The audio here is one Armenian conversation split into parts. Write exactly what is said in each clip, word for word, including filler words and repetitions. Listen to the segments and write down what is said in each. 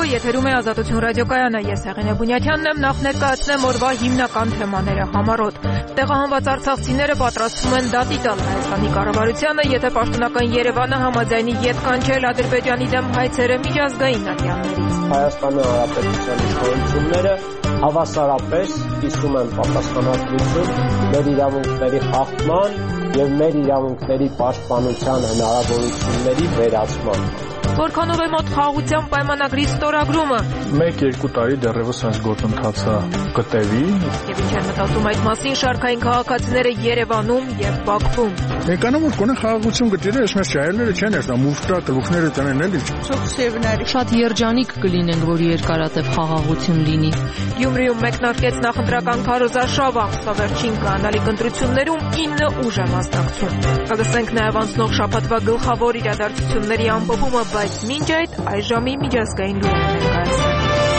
եթերում է Ազատություն ռադիոկայանը, ես Հեղինե Բունյաթյանն եմ, նախ ներկայացնեմ օրվա հիմնական թեմաները համառոտ։ Տեղահանված արցախցիները պատրաստվում են դատի տալ Հայաստանի կառավարությանը, եթե պաշտոնական Երևանը համաձայնի ետ կանչել Ադրբեջանի դեմ հայցերը միջազգային ատյաններից։ Հայաստանի Հանրապետության իշխանությունները հավասարապես կիսում են պատասխանատվություն մեր իրավունքների խախտման եւ մեր իրավունքների պաշտպանության հնարավորությունների վերացման։ Որքանով է մոտ խաղաղության պայմանագրի ստորագրումը։ Մեկ-երկու տարի դեռևս այս գործընթացը կտևի։ Եվ ինչ են մտածում այդ մասին շարքային քաղաքացիները Երևանում եւ Բաքվում։ Մեկանում որ կոնե խաղաղություն գտիրը, ես մեզ ճայելները չեն էս, նա մուշտա գլուխները տնեն էլի։ Շատ երջանիկ կլինենք, որ երկարատև խաղաղություն լինի։ Գյումրիում մեկնարկեց նախընտրական քարոզարշավը, ամսվերջին կանալիք ընտրություններում ինը ուժ է մասնակցում։ Կլսենք նաև անցնող շաբաթվա գլխավոր իրադարձությունների ամփոփումը, բայց մինչ այդ այժմի միջազգային լուրերը ներկայացնենք։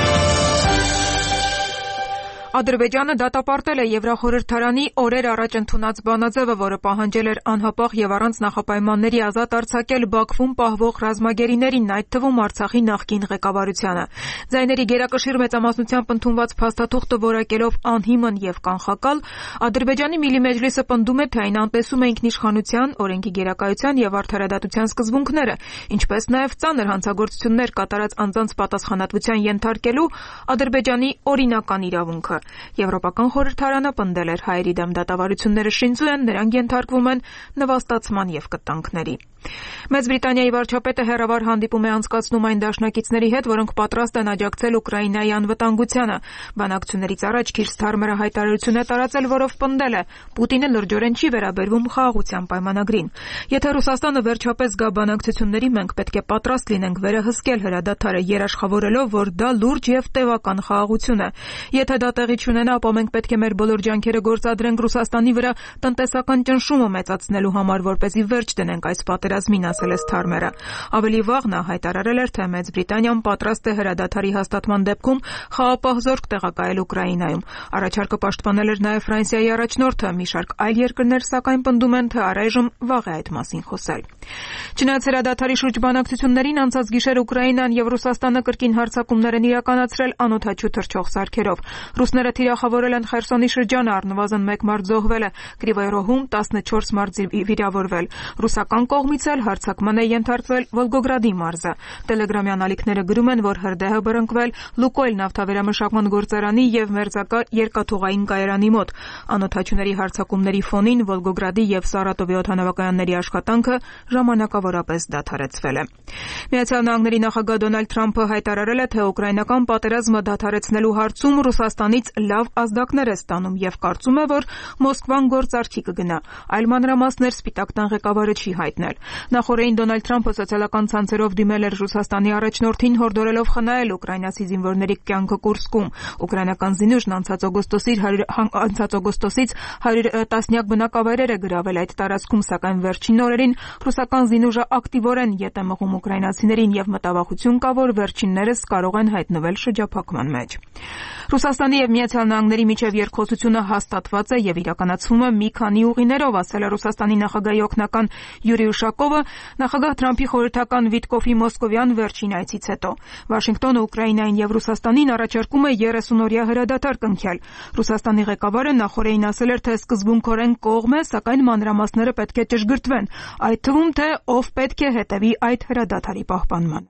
Ադրբեջանը դատապարտել է Եվրախորհրդարանի օրեր առաջ ընդունած բանաձևը, որը պահանջել էր անհապաղ եւ առանց նախապայմանների ազատ արձակել Բաքվում պահվող ռազմագերիներին, այդ թվում Արցախի նախկին ղեկավարությանը։ Ձայների գերակշիռ մեծամասնությամբ ընդունված փաստաթուղթը որակելով անհիմն եւ կանխակալ, Ադրբեջանի Միլի Մեջլիսը պնդում է, թե այն անտեսում է ինքնիշխանության, օրենքի գերակայության եւ արդարադատության սկզբունքները, ինչպես նաեւ ծանր հանցագործություններ կատարած անձանց պատասխանատվության ենթարկելու Ադրբեջանի օրինական իրավունքը։ Եվրոպական խորհրդարանը պնդել էր հայերի դեմ դատավարությունները շինծու են, նրանք ենթարկվում են նվաստացման եւ կտանքների։ Մեծ Բրիտանիայի վարչապետը հեռավար հանդիպում է անցկացնում այն դաշնակիցների հետ, որոնք պատրաստ են աջակցել Ուկրաինայի անվտանգությանը։ Բանակցություններից առաջ Քիր Սթարմերը հայտարարություն է տարածել, որով պնդել է Պուտինը լրջորեն չի վերաբերվում խաղաղության պայմանագրին։ Եթե Ռուսաստանը վերջապես գա բանակցությունների, մենք պետք է պատրաստ լինենք վերահսկել հրադադարը, երաշխավորելով, որ դա լուրջ եւ տևական խաղաղություն է։ Եթե դա տեղի չունենա, ապա մենք պետք է մեր բոլոր ջանքերը գործադրենք Ռուսաստանի վրա տնտեսական ճնշումը մեծացնելու համար, որպեսզի վերջ դնենք այս պատերազմին, ասել է Սթարմերը։ Ավելի վաղ նա հայտարարել էր, թե Մեծ Բրիտանիան պատրաստ է հրադադարի հաստատման դեպքում խաղապահ զորք տեղակայել Ուկրաինայում։ Առաջարկը պաշտպանել էր նաև Ֆրանսիայի առաջնորդը։ Մի շարք այլ երկրներ սակայն պնդում են, թե առայժմ վաղ է այդ մասին խոսել։ Չնայած հրադադարի շուրջ բանակցություններին, անցած գիշեր Ուկրաինան եւ Ռուսաստանը կրկին հարձակումներ են իրականացրել անօդաչու թռչող սարքերով։ Ռուսները թիրախավորել են Խերսոնի շրջանը, առնվազն մեկ մարդ զոհվել է, Կրիվոյ Ռոհում տասնչորս մարդ վիրավորվել։ Ռուսական կողմից էլ հարձակման է ենթարկվել Վոլգոգրադի մարզը։ Տելեգրամյան ալիքները գրում են, որ հրդեհ է բռնկվել Լուկոյլ նավթավերամշակման գործարանի եւ Մերձակա երկաթուղային կայարանի մոտ։ Անօդաչուների հարձակումների ֆոնին Վոլգոգրադի եւ Սարատովի օդանավակայանների աշխատանքը ժամանակավորապես դադարեցվել է։ Միացյալ Նահանգների նախագահ Դոնալդ Թրամփը հայտարարել է, թե ուկրաինական պատերազմը դադարեցնելու հարցում Ռուսաստանից լավ ազդակներ է ստանում եւ կարծում է, որ Մոսկվան գործարքի կգնա։ Այլ մանրամասներ Սպիտակ տան ղեկավարը չի հայտնել։ Նախորդին Դոնալդ Թրամփը սոցիալական ցանցերով դիմել էր Ռուսաստանի առաջնորդին, հորդորելով խնայել ուկրաինացի զինվորների կյանքը Կուրսկում։ Ուկրաինական զինուժն անցած օգոստոսից անցած օգոստոսից հարյուր տասնյակ բնակավայրեր է գրավել այդ տարածքում, սակայն վերջին օրերին ռուսական զինուժը ակտիվորեն ետ է մղում ուկրաինացիներին եւ մտավախություն կա, որ վերջիններս կարող են հայտնվել շրջափակման մեջ։ Ռուսաստանի եւ Միացյալ Նահանգների միջև երկխոսությունը հաստատված է եւ իրականացվում է մի քանի ուղիներով, ասել է Ռուսաստանի նախագահի օգնական Յուրի Ուշակովը նախագահ Թրամփի խորհրդական Վիտկոֆի մոսկովյան վերջին այցից հետո։ Վաշինգտոնը Ուկրաինային եւ Ռուսաստանին առաջարկում է երեսունօրյա հրադադար կնքել։ Ռուսաստանի ղեկավարը նախորդին ասել էր, թե սկզբունքորեն կողմ է, սակայն մանրամասները պետք է ճշգրտվեն, այդ թվում թե ով պետք է հետևի այդ հրադադարի պահպանման։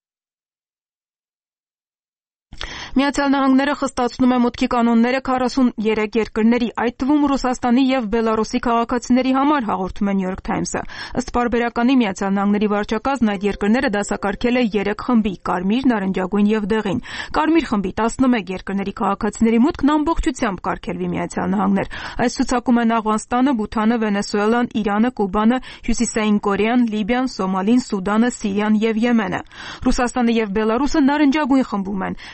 Միացյալ Նահանգները խստացնում է մուտքի կանոնները քառասուներեք երկրների, այդ թվում Ռուսաստանի եւ Բելարուսի քաղաքացիների համար, հաղորդում է New York Times-ը։ Ըստ պարբերականի Միացյալ Նահանգների վարչակազմն այդ երկրները դասակարգել է երեք խմբի՝ կարմիր, նարնջագույն եւ դեղին։ Կարմիր խմբի տասնմեկ երկրների քաղաքացիների մուտքն ամբողջությամբ կարգելվի Միացյալ Նահանգներ։ Այս ցուցակում են Աֆղանստանը, Բութանը, Վենեսուելան, Իրանը, Կուբանը, Հյուսիսային Կորեան, Լիբիան, Սոմալին, Սուդանը, Սիրիան եւ Եմենը։ Ռուսաստանը եւ Բելարուսը նարնջագույն խմբում են։ Էրիթրեա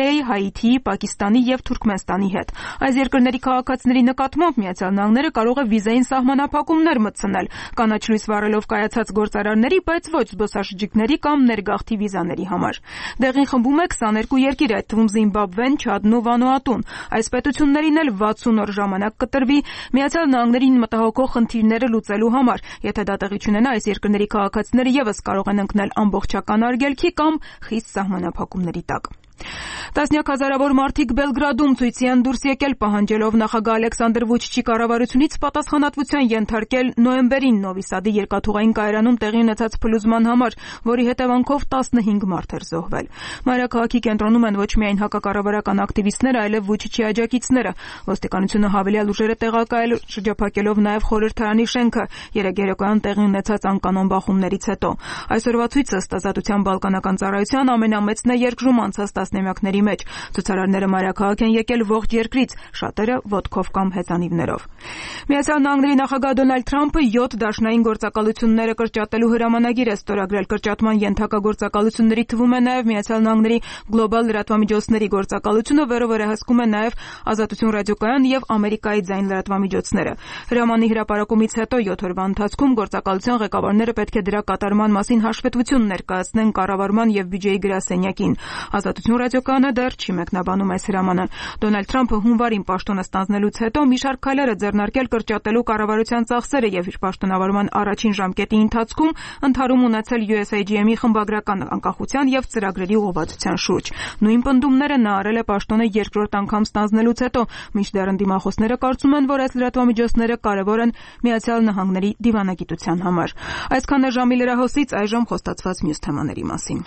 Կորեայի, Հայիթիի, Պակիստանի եւ Թուրքմենստանի հետ։ Այս երկրների քաղաքացիների նկատմամբ Միացյալ Նահանգները կարող է վիզային սահմանափակումներ մտցնել, կանաչ լույս վառելով կայացած գործարարների, բայց ոչ զբոսաշրջիկների կամ ներգաղթի վիզաների համար։ Դեղին խմբում է քսաներկու երկիր, այդ թվում Զիմբաբվեն, Չադն ու Վանուատուն։ Այս պետություններին էլ վաթսուն օր ժամանակ կտրվի Միացյալ Նահանգներին մտահոգող խնդիրները լուծելու համար։ Եթե դա տեղի չունենա, այս երկրների քաղաքացիները եւս կարող են ընկնել ամբողջական արգելքի կամ խիստ սահմանափակումների տակ։ Տասնյակ հազարավոր մարդիկ Բելգրադում ցույցի են դուրս եկել պահանջելով նախագահ Ալեքսանդր Վուչիչի կառավարությունից պատասխանատվության ենթարկել նոյեմբերին Նովի Սադի երկաթուղային կայարանում տեղի ունեցած փլուզման համար, որի հետևանքով տասնհինգ մարդ էր զոհվել։ Մայրաքաղաքի կենտրոնում են ոչ միայն հակակառավարական ակտիվիստները, այլև Վուչիչի աջակիցները։ Ոստիկանությունը հավելյալ ուժեր է տեղակայել, շրջափակելով նաև խորհրդարանի շենքը երեկ երեկոյան տեղի ունեցած անկանոն բախումներից հետո։ Այսօրվա ցույցը ըստ ազատության բալկանական ծառայության ամենամեծն է երկրում անցած տասնամյակների մեջ։ Ցուցարարները մայրաքաղաք են եկել ողջ երկրից, շատերը ոտքով կամ հեծանիվներով։ Միացյալ Նահանգների նախագահ Դոնալդ Թրամփը յոթ դաշնային գործակալությունները կրճատելու հրամանագիր է ստորագրել։ Կրճատման ենթակա գործակալությունների թվում է նաև Միացյալ Նահանգների գլոբալ լրատվամիջոցների գործակալությունը, որը վերահսկում է նաև Ազատություն ռադիոկայան եւ Ամերիկայի ձայն լրատվամիջոցները։ Հրամանի հրապարակումից հետո յոթ օրվա ընթացքում գործակալության ղեկավարները պետք է դրա կատարման մասին հաշվետվություն ներկայացնեն կառավարման եւ բյուջեի գրասենյակին։ Ազատություն ռադիոկայանը դեռ չի մեկնաբանում այս հրամանը։ Դոնալդ Թրամփը հունվարին պաշտոնը ստանձնելուց հետո մի շարք քայլեր է ձեռնարկել կրճատելու կառավարության ծախսերը եւ իր պաշտոնավարման առաջին ժամկետի ընթացքում ընդհարում ունեցել յու էս έι ջի էմ-ի խմբագրական անկախության եւ ծրագրերի ուղղվածության շուրջ։ Նույն պնդումները նա արել է պաշտոնը երկրորդ անգամ ստանձնելուց հետո, մինչդեռ ընդդիմախոսները կարծում են, որ այս լրատվամիջոցները կարևոր են Միացյալ Նահանգների դիվանագիտության համար։ Այսքան է ժամի լրահոսից, այժմ խոստացված մյուս թեմաների մասին։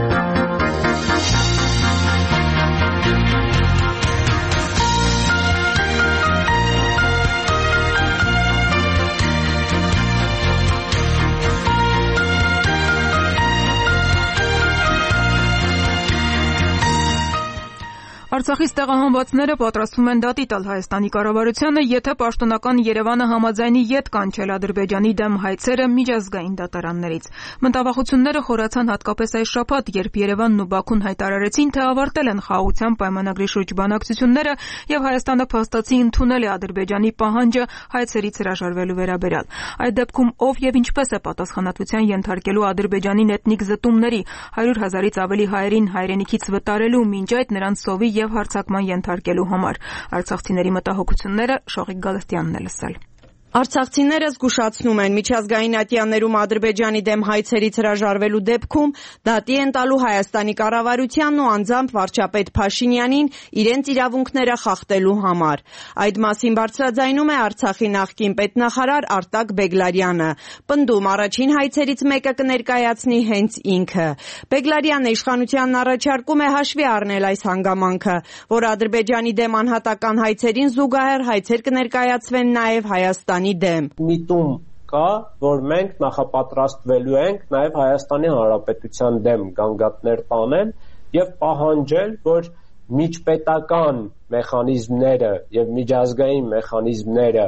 Արցախից տեղահանվածները պատրաստվում են դատի տալ Հայաստանի կառավարությանը, եթե պաշտոնական Երևանը համաձայնի ետ կանչել Ադրբեջանի դեմ հայցերը միջազգային դատարաններից։ Մտավախությունները խորացան հատկապես այս շաբաթ, երբ Երևանն ու Բաքուն հայտարարեցին, թե ավարտել են խաղաղության պայմանագրի շուրջ բանակցությունները եւ Հայաստանը փաստացի ընդունել է Ադրբեջանի պահանջը հայցերից հրաժարվելու վերաբերյալ։ Այդ դեպքում ով եւ ինչպես է պատասխանատվության ենթարկելու Ադրբեջանին էթնիկ զտումների, հարյուր հազարից ավելի հայերին հայրենիքից վտարելու, մինչ այդ նրանց սովի եւ հարձակման ենթարկելու համար։ Արցախցիների մտահոգությունները Շողիկ Գալստյանն է լսել։ Արցախցիները զգուշացնում են, միջազգային ատյաններում Ադրբեջանի դեմ հայցերից հրաժարվելու դեպքում դատի են տալու Հայաստանի կառավարությանն ու անձամբ վարչապետ Փաշինյանին իրենց իրավունքները խախտելու համար։ Այդ մասին բարձրաձայնում է Արցախի նախկին պետնախարար Արտակ Բեգլարյանը։ Պնդում, առաջին հայցերից մեկը կներկայացնի հենց ինքը։ Բեգլարյանը իշխանությանն առաջարկում է հաշվի առնել այս հանգամանքը, որ Ադրբեջանի դեմ անհատական հայցերին զուգահեռ հայցեր կներկայացվեն նաև Հայաստանի դեմ։ Միտում կա, որ մենք նախապատրաստվելու ենք նաև Հայաստանի Հանրապետության դեմ գանգատներ տանել եւ պահանջել, որ միջպետական մեխանիզմները եւ միջազգային մեխանիզմները,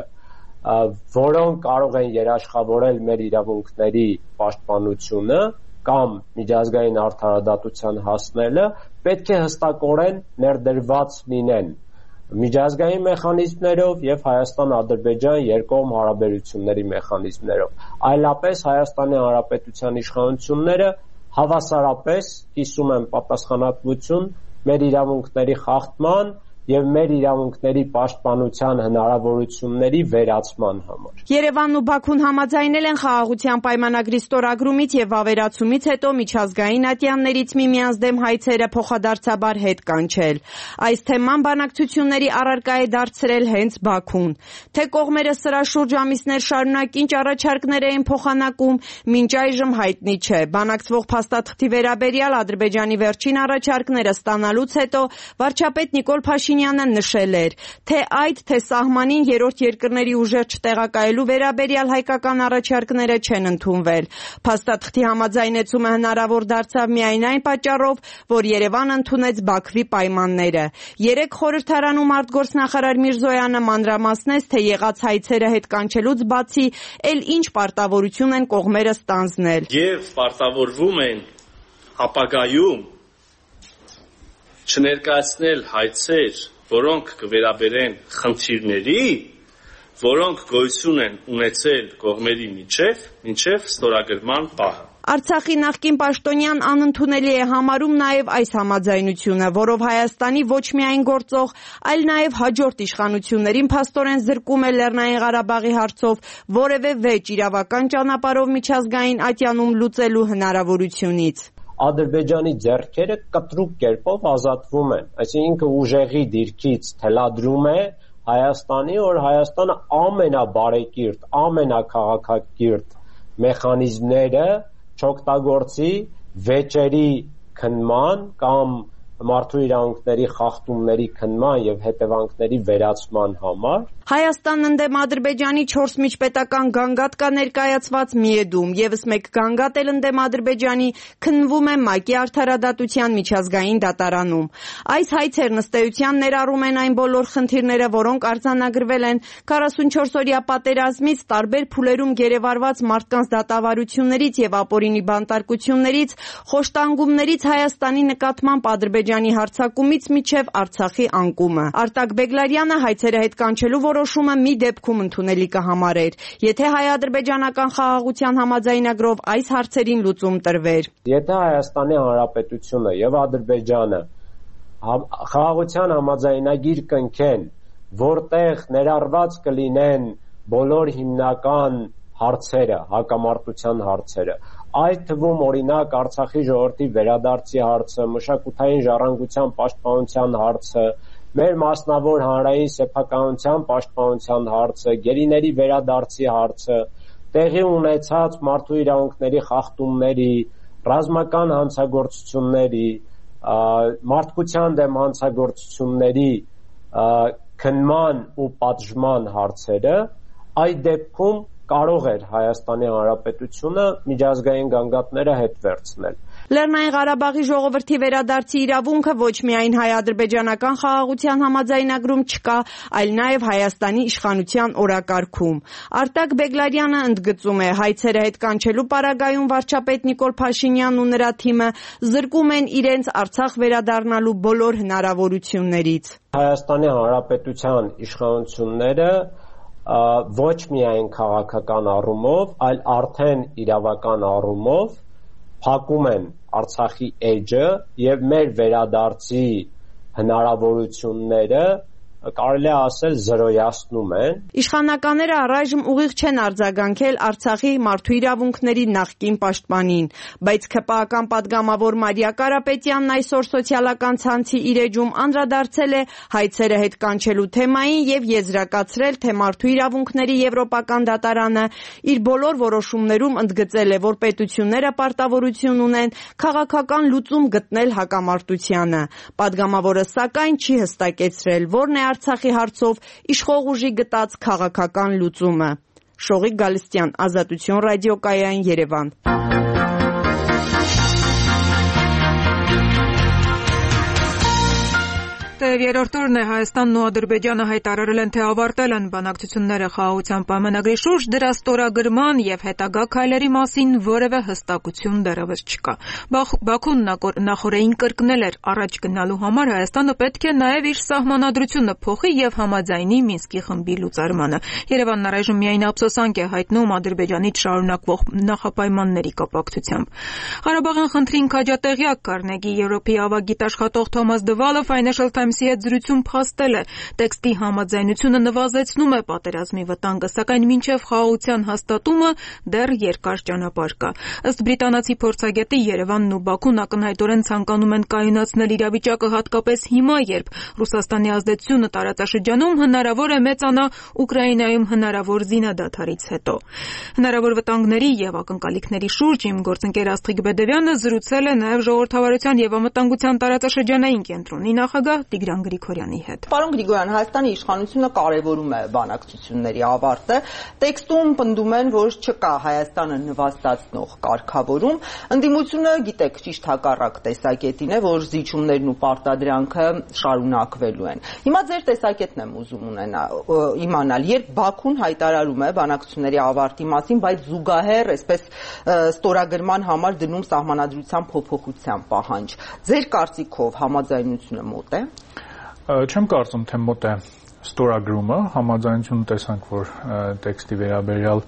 որոնք կարող են երաշխավորել մեր իրավունքների պաշտպանությունը կամ միջազգային արդարադատության հասնելը, պետք է հստակորեն ներդրված լինեն միջազգային մեխանիզմներով եւ Հայաստան-Ադրբեջան երկկողմ հարաբերությունների մեխանիզմներով։ Այլապես Հայաստանի Հանրապետության իշխանությունները հավասարապես կիսում են պատասխանատվություն մեր իրավունքների խախտման եւ մեր իրավունքների պաշտպանության հնարավորությունների վերացման համար։ Երևանն ու Բաքուն համաձայնել են խաղաղության պայմանագրի ստորագրումից եւ ավերացումից հետո միջազգային ատյաններից միմյանց դեմ հայցերը փոխադարձաբար հետ կանչել։ Այս թեման բանակցությունների առարկա է դարձրել հենց Բաքուն։ Թե կողմերը սրա շուրջ ամիսներ շարունակ ինչ առաջարկներ էին փոխանակում, մինչ այժմ հայտնի չէ։ Բանակցվող փաստաթղթի վերաբերյալ Ադրբեջանի վերջին առաջարկները ստանալուց հետո վարչապետ Նիկոլ Փաշինյանը նշել էր, թե այդ, թե սահմանին երրորդ երկրների ուժեր չտեղակայելու վերաբերյալ հայկական առաջարկները չեն ընդունվել։ Փաստաթղթի համաձայնեցումը հնարավոր դարձավ միայն այն պատճառով, որ Երևանը ընդունեց Բաքվի պայմանները։ Երեք խորհրդարանում արտգործնախարար Միրզոյանը մանրամասնեց, թե եղած հայցերը հետ կանչելուց բացի, էլ ինչ պարտավորություն են կողմերը ստանձնել։ Եվ պարտավորվում են ապագայում չներկայացնել հայցեր, որոնք կվերաբերեն խնդիրների, որոնք գոյություն են ունեցել կողմերի միջև, մինչև ստորագրման պահը։ Արցախի նախկին պաշտոնյան անընդունելի է համարում նաև այս համաձայնությունը, որով Հայաստանի ոչ միայն գործող, այլ նաև հաջորդ իշխանություններին փաստորեն զրկում է Լեռնային Ղարաբաղի հարցով որևէ վեճ իրավական ճանապարհով միջազգային ատյանում լուծելու հնարավորությունից։ Ադրբեջանի ձեռքերը կտրուկ կերպով ազատվում են, այսինքն ուժեղի դիրքից թելադրում է Հայաստանի, որ Հայաստանը ամենաբարեկիրթ, ամենակաղաքակիրթ մեխանիզմները չօգտագործի վեճերի քննման կամ մարդու իրավունքների խախտումների քննման եւ հետևանքների վերացման համար։ Հայաստանն ընդդեմ Ադրբեջանի չորս միջպետական գանգատ կա ներկայացված Միեդում, եւս մեկ գանգատ էլ ընդդեմ Ադրբեջանի քննվում է ՄԱԿ-ի Արդարադատության միջազգային դատարանում։ Այս հայցերն ըստ էության ներառում են այն բոլոր խնդիրները, որոնք արձանագրվել են քառասունչորս-օրյա պատերազմից, տարբեր փուլերում գերեվարված մարդկանց դատավարություններից եւ ապօրինի բանտարկություններից, խոշտանգումներից Հայաստանի նկատմամբ Ադրբեջանի հարձակումից մինչև Արցախի անկումը։ Արտակ Բեգլարյանը հայցերը հետ կանչելու որոշումը մի դեպքում ընդունելի կհամարեր, եթե հայ-ադրբեջանական խաղաղության համաձայնագրով այս հարցերին լուծում տրվեր։ Եթե Հայաստանի Հանրապետությունը եւ Ադրբեջանը խաղաղության համաձայնագիր կնքեն, որտեղ ներառված կլինեն բոլոր հիմնական հարցերը, հակամարտության հարցերը, այդ թվում օրինակ Արցախի ժողովրդի վերադարձի հարցը, մշակութային ժառանգության պաշտպանության հարցը, մեր մասնավոր հանրային սեփականության պաշտպանության հարցը, գերիների վերադարձի հարցը, տեղի ունեցած մարդու իրավունքների խախտումների, ռազմական հանցագործությունների, մարդկության դեմ հանցագործությունների քննման ու պատժման հարցերը, այդ դեպքում կարող էր Հայաստանի Հանրապետությունը միջազգային գանգատները հետ վերցնել։ Լեռնային Ղարաբաղի ժողովրդի վերադարձի իրավունքը ոչ միայն հայ-ադրբեջանական խաղաղության համաձայնագրում չկա, այլ նաև Հայաստանի իշխանության օրակարգում։ Արտակ Բեգլարյանը ընդգծում է, հայցերը հետ կանչելու պարագայում վարչապետ Նիկոլ Փաշինյանն ու նրա թիմը զրկում են իրենց Արցախ վերադառնալու բոլոր հնարավորություններից։ Հայաստանի Հանրապետության իշխանությունները ոչ միայն քաղաքական առումով, այլ արդեն իրավական առումով փակում են Արցախի էջը եւ մեր վերադարձի հնարավորությունները կարելի է ասել զրոյացնում են։ Իշխանականները առայժմ ուղիղ չեն արձագանքել Արցախի մարդու իրավունքների նախկին պաշտպանին, բայց ՔՊԱ-ական падգամավոր Մարիա Կարապետյանն այսօր սոցիալական ցանցի իր էջում անդրադարձել է հայցերը հետ կանչելու թեմային եւ եզրակացրել, թե մարդու իրավունքների եվրոպական դատարանը իր բոլոր որոշումներում ընդգծել է, որ պետությունները պարտավորություն ունեն քաղաքական լուծում գտնել հակամարտությանը։ Падգամավորը սակայն չի հստակեցրել, որն է Արցախի հարցով իշխող ուժի գտած քաղաքական լուծումը։ Շողիկ Գալստյան, Ազատություն ռադիոկայան, Երևան։ Երրորդ օրն է Հայաստանն ու Ադրբեջանը հայտարարել են, թե ավարտել են բանակցությունները խաղաղության պայմանագրի շուրջ, դրա ստորագրման եւ հետագա քայլերի մասին որևէ հստակություն դեռևս չկա։ Բաքուն նախորդին կրկնել էր, առաջ գնալու համար Հայաստանը պետք է նաեւ իր սահմանադրությունը փոխի եւ համաձայնի Մինսկի խմբի լուծարմանը։ Երևանն առայժմ միայն ափսոսանք է հայտնում Ադրբեջանից շարունակվող նախապայմանների կապակցությամբ։ Ղարաբաղյան խնդրին քաջատեղյակ Carnegie Europe-ի ավագիտաշխատող Թոմաս Դվալը Financial Times-ի հետ զրույցում փաստել է, տեքստի համաձայնությունը նվազեցնում է պատերազմի վտանգը, սակայն մինչև խաղաղության հաստատումը դեռ երկար ճանապարհ կա։ Ըստ բրիտանացի փորձագետի, Երևանն ու Բաքուն ակնհայտորեն ցանկանում են կայունացնել իրավիճակը, հատկապես հիմա, երբ Ռուսաստանի ազդեցությունը տարածաշրջանում հնարավոր է մեծանա Ուկրաինայում հնարավոր զինադադարից հետո։ Հնարավոր վտանգների եւ ակնկալիքների շուրջ իմ գործընկեր Աստղիկ Բեդևյանը զրուցել է նաեւ Ժողովրդավարության եւ անվտանգության տարածաշրջանային կենտրոնի նախագահ Տիգրան Տիգրան Գրիգորյանի հետ։ Պարոն Գրիգորյան, Հայաստանի իշխանությունը կարևորում է բանակցությունների ավարտը։ Տեքստում պնդում են, որ չկա Հայաստանը նվաստացնող կարգավորում։ Ընդդիմությունը, գիտեք, ճիշտ հակառակ տեսակետին է, որ զիջումներն ու պարտադրանքը շարունակվելու են։ Հիմա ձեր տեսակետն եմ ուզում իմանալ, երբ Բաքուն հայտարարում է բանակցությունների ավարտի մասին, բայց զուգահեռ այսպես ստորագրման համար դնում սահմանադրության փոփոխության պահանջ։ Ձեր կարծիքով համաձայնությունը մոտ է։ Չեմ կարծում, թե մոտ է ստորագրումը, համաձայնությունը տեսանք, որ տեքստի վերաբերյալ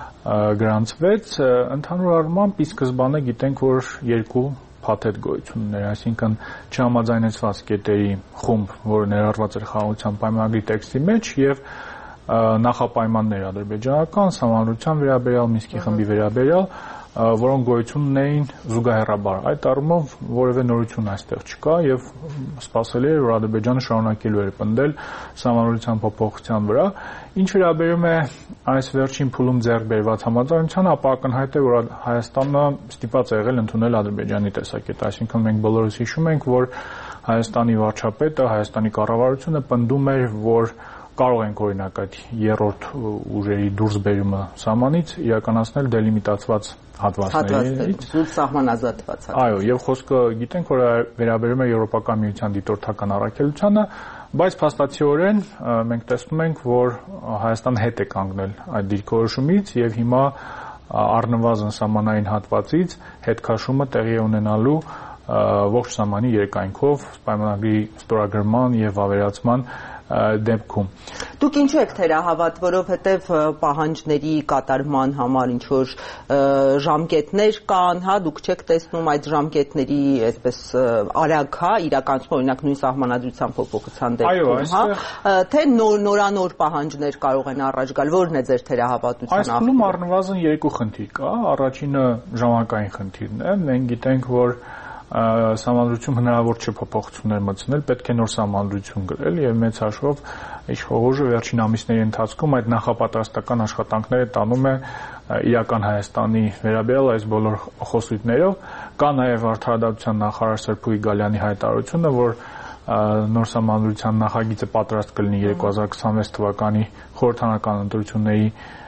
գրանցվեց, ընդհանուր առմամբ ի սկզբանե գիտենք, որ երկու փաթեթ գոյություն ուներ, այսինքն չհամաձայնեցված կետերի խումբ, որը ներառված էր խաղաղության պայմանագրի տեքստի մեջ, եւ նախապայմաններ ադրբեջանական, սահմանադրության վերաբերյալ, Մինսկի խմբի վերաբերյալ, որոնք գոյություն ունեին զուգահեռաբար։ Այդ առումով որևէ նորություն այստեղ չկա եւ սպասելի է, որ Ադրբեջանը շարունակելու է պնդել սահմանադրության փոփոխության վրա։ Ինչ վերաբերում է այս վերջին փուլում ձեռք բերված համաձայնությանը, ապա ակնհայտ է, որ Հայաստանը ստիպված է եղել ընդունել Ադրբեջանի տեսակետը, այսինքն մենք բոլորս հիշում ենք, որ Հայաստանի վարչապետը, Հայաստանի կառավարությունը պնդում էր, որ կարող ենք օրինակ այդ երրորդ ուժերի դուրսբերումը սահմանից իրականացնել դելիմիտացված հատվածներից, սահմանազատված։ Այո, եւ խոսքը գիտենք, որ վերաբերում է Եվրոպական միության դիտորդական առաքելությանը, բայց փաստացիորեն մենք տեսնում ենք, որ Հայաստանը հետ է կանգնել այդ դիրքորոշումից եւ հիմա առնվազն սահմանային հատվածից հետքաշումը տեղի է ունենալու ողջ սահմանի երկայնքով պայմանագրի ստորագրման եւ ավերացման դեպքում։ Դուք ինչու եք թերահավատ, որովհետև պահանջների կատարման համար ինչ որ ժամկետներ կան, հա, դուք չեք տեսնում այդ ժամկետների այսպես արագ, հա, իրականացում օրինակ նույն սահմանադրության փոփոխության դեպքում, հա, թե նորանոր պահանջներ կարող են առաջ գալ, որն է ձեր թերահավատության աղբյուրը։ Այս փուլում առնվազն երկու խնդիր կա, առաջինը ժամանակային խնդիրն է, մենք գիտենք, որ սահմանադրություն հնարավոր չէ փոփոխություններ մտցնել, պետք է նոր սահմանադրություն գրել եւ մեծ հաշվով իշխողոժը վերջին ամիսների ընթացքում այդ նախապատրաստական աշխատանքները տանում է իրական Հայաստանի վերաբերյալ այս բոլոր խոսույթներով։ Կա նաեւ Արդարադատության նախարար Սրփուի Գալյանի հայտարարությունը, որ նոր սահմանադրության նախագիծը պատրաստ կլինի երկու հազար քսանվեց թվականի խորհրդարանական ընտրությունների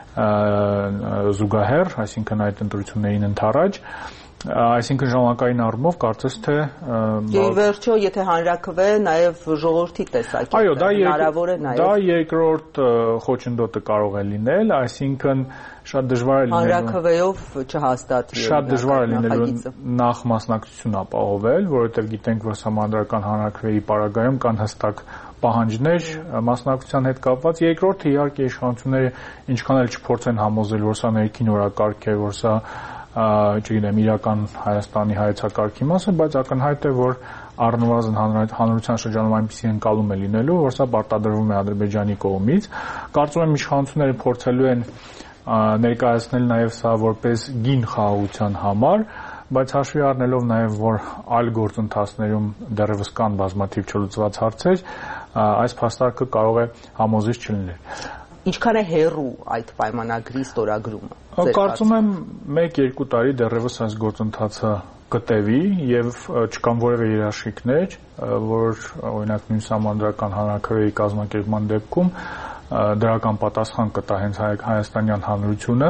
զուգահեռ, այսինքն այդ ընտրություններին ընդառաջ։ Այսինքն ժամանակային առումով կարծես թե Եվ վերջո եթե հանրաքվե նաև ժողովրդի տեսակետը հնարավոր է նաև Դա երկրորդ խոչընդոտը կարող է լինել, այսինքն շատ դժվար է լինելու հանրաքվեով չհաստատվի Շատ դժվար է լինելու նախ մասնակցություն ապահովել, որովհետև գիտենք, որ համանդրական հանրաքվեի պարագայում կան հստակ պահանջներ մասնակցության հետ կապված։ Երկրորդը իհարկե իշխանությունները ինչքան էլ չփորձեն համոզել, որ սա ներքին օրակարգ է, որ սա չգիտեմ, իրական Հայաստանի հայեցակարգի մասը, բայց ակնհայտ է, որ առնվազն հանրության շրջանում այնպիսի ընկալում է լինելու, որ սա պարտադրվում է Ադրբեջանի կողմից։ Կարծում եմ իշխանությունները փորձելու են ներկայացնել նաև սա որպես գին խաղաղության համար, բայց հաշվի առնելով նաև, որ այլ գործընթացներում դեռևս կան բազմաթիվ չլուծված հարցեր, այս փաստարկը կարող է համոզիչ չլինել։ Ինչքան է հեռու այդ պայմանագրի ստորագրումը։ Կարծում եմ մեկ-երկու տարի դեռևս այս գործընթացը կտևի եւ չկան որևէ երաշխիքներ, որ օրինակ նույն համանդրական հանրաքվեի կազմակերպման դեպքում դրական պատասխան կտա հենց հայաստանյան հանրությունը։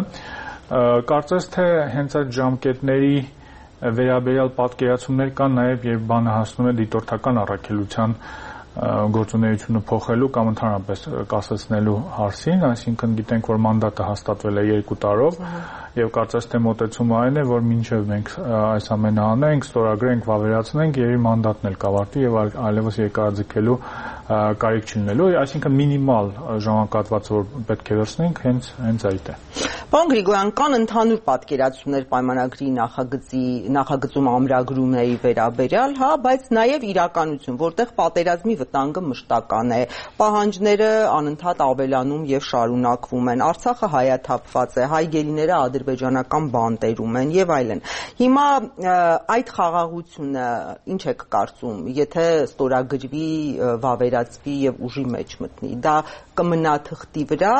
Կարծես թե հենց այդ ժամկետների վերաբերյալ պատկերացումներ կան նաեւ, երբ բանը հասնում է դիտորդական առաքելության գործունեությունը փոխելու կամ ընդհանրապես կասեցնելու հարցին, այսինքն գիտենք, որ մանդատը հաստատվել է երկու տարով եւ կարծես թե մոտեցումը այն է, որ մինչեւ մենք այս ամենը անենք, ստորագրենք, վավերացնենք, եւ մանդատն էլ կավարտվի եւ այլևս երկարաձգելու կարիք չլինելու, այսինքն մինիմալ ժամանակահատվածը, որ պետք է վերցնենք, հենց հենց այդ է։ Պարոն Գրիգորյան, կան ընդհանուր պատկերացումներ պայմանագրի նախագծի նախագծում ամրագրումների վերաբերյալ, հա, բայց նաեւ իրականություն, որտեղ պատերազմի վտանգը մշտական է, պահանջները անընդհատ ավելանում եւ շարունակվում են, Արցախը հայաթափված է, հայ գերիները ադրբեջանական բանտերում են եւ այլն։ Հիմա այդ խաղաղությունը ինչ եք կարծում, եթե ստորագրվի, վավերացվի եւ ուժի մեջ մտնի, դա կմնա թղթի վրա,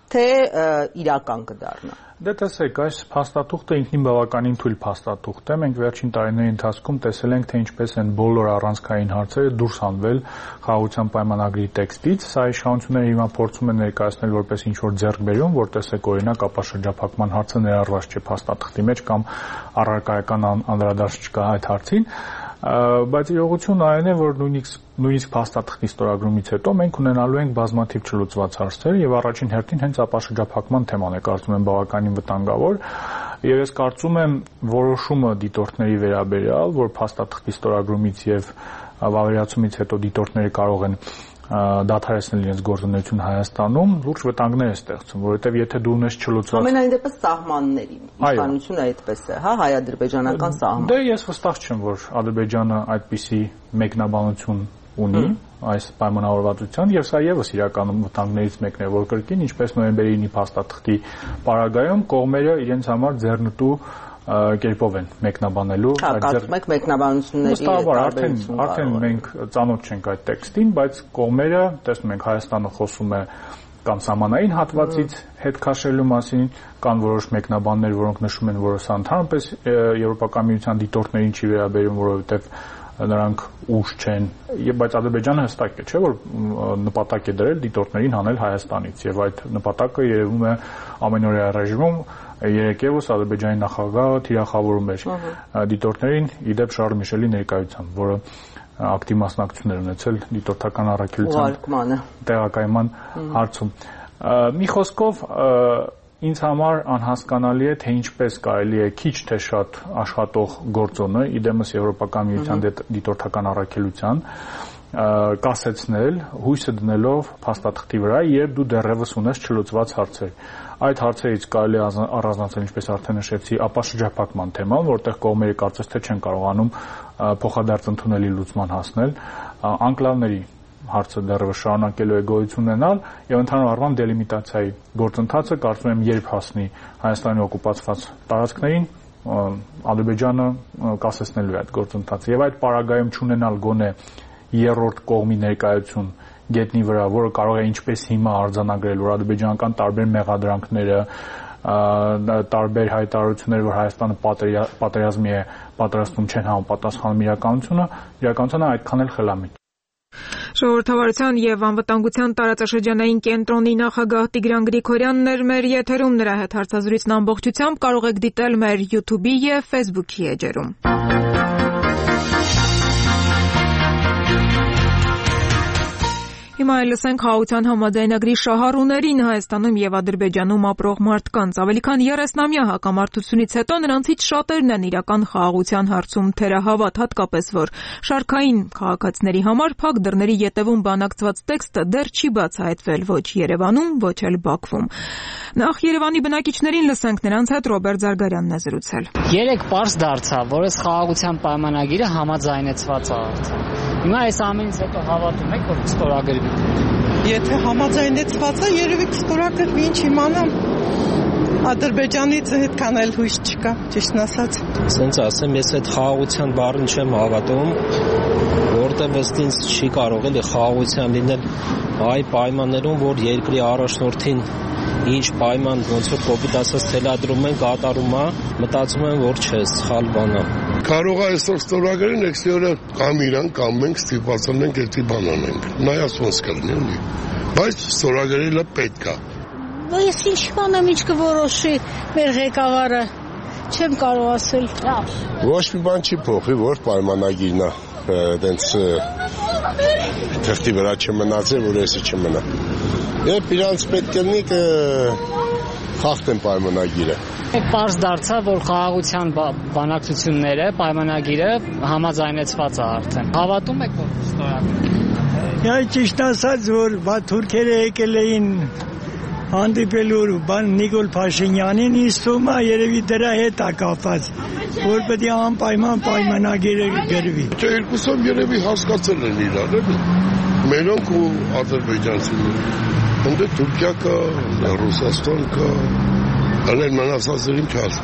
թե իրական կդառնա։ Դե տեսեք, այս փաստաթուղթը ինքնին բավականին թույլ փաստաթուղթ է։ Մենք վերջին տարիների ընթացքում տեսել ենք, թե ինչպես են բոլոր առանցքային հարցերը դուրս հանվել խաղաղության պայմանագրի տեքստից։ Սա իշխանությունները հիմա փորձում են ներկայացնել որպես ինչ-որ ձեռքբերում, որ տեսեք, օրինակ, ապաշրջափակման հարցը ներառված չէ փաստաթղթի մեջ կամ առարկայական անդրադարձ չկա այդ հարցին։ Բայց իրողությունն այն է, որ նույնիսկ նույնիսկ փաստաթղթի ստորագրումից հետո մենք ունենալու ենք բազմաթիվ չլուծված հարցեր եւ առաջին հերթին հենց ապաշրջափակման թեման է կարծում եմ բավականին վտանգավոր եւ ես կարծում եմ որոշումը դիտորդների վերաբերյալ, որ փաստաթղթի ստորագրումից եւ վավերացումից հետո դիտորդները կարող են դադարեցնել իրենց գործունեությունը Հայաստանում, լուրջ վտանգներ է ստեղծում, որովհետև եթե դու ունես չլուծված ամենայն դեպս սահմանների իշխանությունը այդպես է, հա, հայ-ադրբեջանական սահման։ Դե ես վստահ չեմ, որ Ադրբեջանը այդպիսի մեկնաբանություն ունի այս պայմանավորվածության եւ սա եւս իրականում վտանգներից մեկն է, որ կրկին ինչպես նոյեմբերի ինը փաստաթղթի պարագայում կողմերը իրենց համար ձեռնտու կերպով են մեկնաբանելու այդ կարծում եք մեկնաբանությունների արդեն արդեն մենք ծանոթ չենք այդ տեքստին, բայց կողմերը տեսնում ենք Հայաստանը խոսում է կամ սահմանային հատվածից հետ քաշելու մասին, կան որոշ մեկնաբաններ, որոնք նշում են, որ սա ընդհանրապես Եվրոպական միության դիտորդներին չի վերաբերում, որովհետև նրանք ուժ չեն, բայց Ադրբեջանը հստակ է, չէ՞ որ նպատակ է դրել դիտորդներին հանել Հայաստանից եւ այդ նպատակը երևում է ամենօրյա ռեժիմում երեկեւս Ադրբեջանի նախագահը թիրախավորում էր դիտորդներին իդեպ Շարլ Միշելի ներկայությամբ, որը ակտիվ մասնակցություն էր ունեցել դիտորդական առաքելության տեղակայման հարցում։ Մի խոսքով ինձ համար անհասկանալի է, թե ինչպես կարելի է քիչ թե շատ աշխատող գործոնը, իդեմս Եվրոպական միության դիտորդական առաքելության կասեցնել, հույսը դնելով փաստաթղթի վրա, երբ դու դեռևս ունես չլուծված հարցեր։ Այդ հարցերից կարելի է առանձնացնել, ինչպես արդեն նշեցի, ապաշրջափակման թեման, որտեղ կողմերը կարծես թե չեն կարողանում փոխադարձ ընդունելի լուծման հասնել, անկլավների հարցը դեռևս շարունակելու է գոյություն ունենալ եւ ընդհանուր առմամբ դելիմիտացիայի գործընթացը կարծում եմ երբ հասնի Հայաստանի օկուպացված տարածքներին, Ադրբեջանը կասեցնելու է այդ գործընթացը եւ այդ պարագայում չունենալ գոնե երրորդ կողմի ներկայություն գետնի վրա, որը կարող է ինչպես հիմա արձանագրել, որ ադրբեջանական տարբեր մեղադրանքները, տարբեր հայտարարություններ, որ Հայաստանը պատերազմի է պատրաստվում, չեն համապատասխանում իրականությունը, իրականությունը այդքան էլ խելամիտ։ Ժողովրդավարության եւ անվտանգության տարածաշրջանային կենտրոնի նախագահ Տիգրան Գրիգորյանն էր մեր եթերում, նրա հետ հարցազրույցն ամբողջությամբ կարող եք դիտել մեր YouTube-ի եւ Facebook-ի էջերում։ Հիմա էլ լսենք խաղաղության համաձայնագրի շահառուներին Հայաստանում եւ Ադրբեջանում ապրող մարդկանց։ Ավելի քան երեսնամյա հակամարտությունից հետո նրանցից շատերն են իրական խաղաղության հարցում թերահավատ, հատկապես որ շարքային քաղաքացիների համար փակ դռների ետևում բանակցված տեքստը դեռ չի բացահայտվել ոչ Երևանում, ոչ էլ Բաքվում։ Նախ Երևանի բնակիչներին լսենք, նրանց հետ Ռոբերտ Զարգարյանն է զրուցել։ Երեք պարզ դարձավ, որ այս խաղաղության պայմանագիրը համաձայնեցված է արդեն։ Հիմա այս ամենից հետո հավատում եք, որ կստորագրվի։ Եթե համաձայնեցված է, երևի կստորագրվի, ինչ իմանամ։ Ադրբեջանից այդքան էլ հույս չկա, ճիշտն ասած։ Սենց ասեմ, ես այդ խաղաղության բառին չեմ հավատում, որտեղ ըստ ինձ չի կարող էլի խաղաղության լինել այ պայմաններում, որ երկրի առաջնորդին ինչ պայման ոնց որ կոպիտ ասած թելադրում են, կատարում է, մտածում են, որ չէ, սխալ բան է։ Կարող է այսօր ստորագրեն, եկցի օրը կամ իրան, կամ մենք ստիպացել ենք այդի բան անենք։ Նայած ոնց կլինի, էլի։ Բայց ստորագրելը պետք է։ Ես ինչ կանեմ, ինչ կորոշի մեր ղեկավարը, չեմ կարող ասել։ Ոչ մի բան չի փոխի, որ պայմանագիրն է, դենց թղթի վրա չմնացել, որ էսի չմնա։ Երբ իրանց պետք է լինի խախտեն պայմանագիրը։ Պարզ դարձավ, որ խաղաղության բանակցությունները, պայմանագիրը համաձայնեցված է արդեն։ Հավատում եք, որ ստորագրվի։ Այ ճիշտ ասած, որ թուրքերը եկել էին հանդիպելու բան Նիկոլ Փաշինյանին, ինձ թվում է երևի դրա հետ է կապված, որ պետք է անպայման պայմանագիրը գրվի։ Չէ, երկուսով երևի հասկացել են իրար, էլի։ Մենոնք ու ադրբեջանցիները։ Ընդ Թուրքիա կա, Ռուսաստան կա, այլ մնացածը ինչ ասած։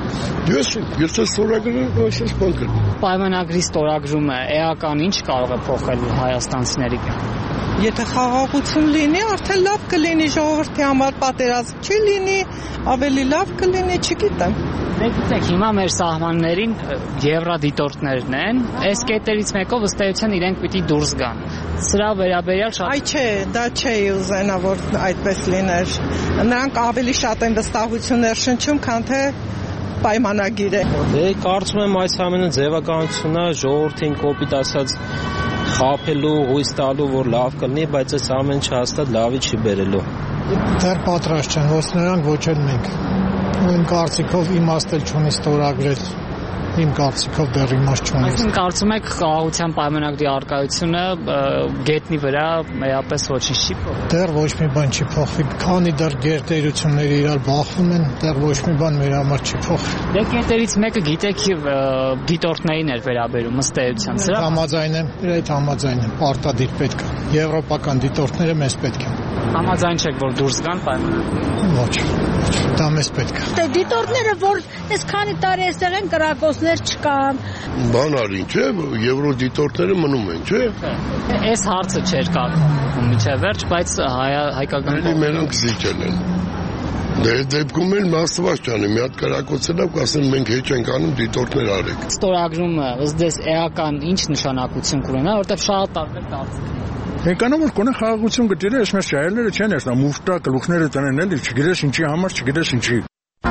Ես ես ստորագրել այսպես բան կրում։ Պայմանագրի ստորագրումը էական ինչ կարող է փոխել հայաստանցիների կյանքը։ Եթե խաղաղություն լինի, արդեն լավ կլինի ժողովրդի համար, պատերազմ չի լինի, ավելի լավ կլինի, չգիտեմ։ Դե հիմա մեր սահմաններին եվրոդիտորդներն են, այս կետերից մեկով ըստ էության իրենք պիտի դուրս գան։ Սրա վերաբերյալ շատ Այ չէ, դա չէ ուզենա որ այդպես լիներ։ Նրանք ավելի շատ են վստահություններ շնչում, քան թե պայմանագիր է։ Դե կարծում եմ այս ամենը ձևականությունն է ժողովրդին կոպիտ ասած խափելու, հույս տալու, որ լավ կլինի, բայց այս ամեն ինչը հաստատ լավի չի բերելու։ Դեռ պատրաստ չեն, ոչ նրանք, ոչ էլ մենք։ Իմ կարծիքով իմաստ էլ չունի ստորագրել։ Իմ կարծիքով դեռ իմաստ չունի։ Այսինքն կարծում եք խաղաղության պայմանագրի առկայությունը գետնի վրա մեյապես ոչինչ չի փոխի։ Դեռ ոչ մի բան չի փոխվի, քանի դեռ գերտերությունները իրար բախվում են, դեռ ոչ մի բան մեր համար չի փոխի։ Դե կետերից մեկը գիտեք դիտորդներին էր վերաբերում ըստ էության։ Սրա համաձայն եմ, իր այդ համաձայն եմ, արտադիր պետք է։ Եվրոպական դիտորդները մեզ պետք են։ Համաձայն չեք, որ դուրս գան պայմանագրից։ Ոչ, դա մեզ պետք է։ Դե դիտորդները, որ այս քանի տարի այստեղ են կրակոցներ չկան։ Բան արին, չէ՞, եվրոդիտորդները մնում են, չէ՞։ Այս հարցը չէր կարգավորվում միջև վերջ, բայց հայկական կողմը մենակ զիջել են։ Դե դեպքում էլ մաստված չանի, մի հատ կրակոցելավ կասեն մենք հեչ ենք անում դիտորդներ արեք։ Ստորագրումը ըստ ես էական ինչ նշանակություն կունենա, որտեղ շատ տարբեր կարծիքներ։ Եկանա որ կոնե խաղաղություն գտել է, ես մեզ շահերները չեն էսնա, մուֆտա գլուխները տնեն էլի, չգիտես ինչի համար, չգիտես ինչի։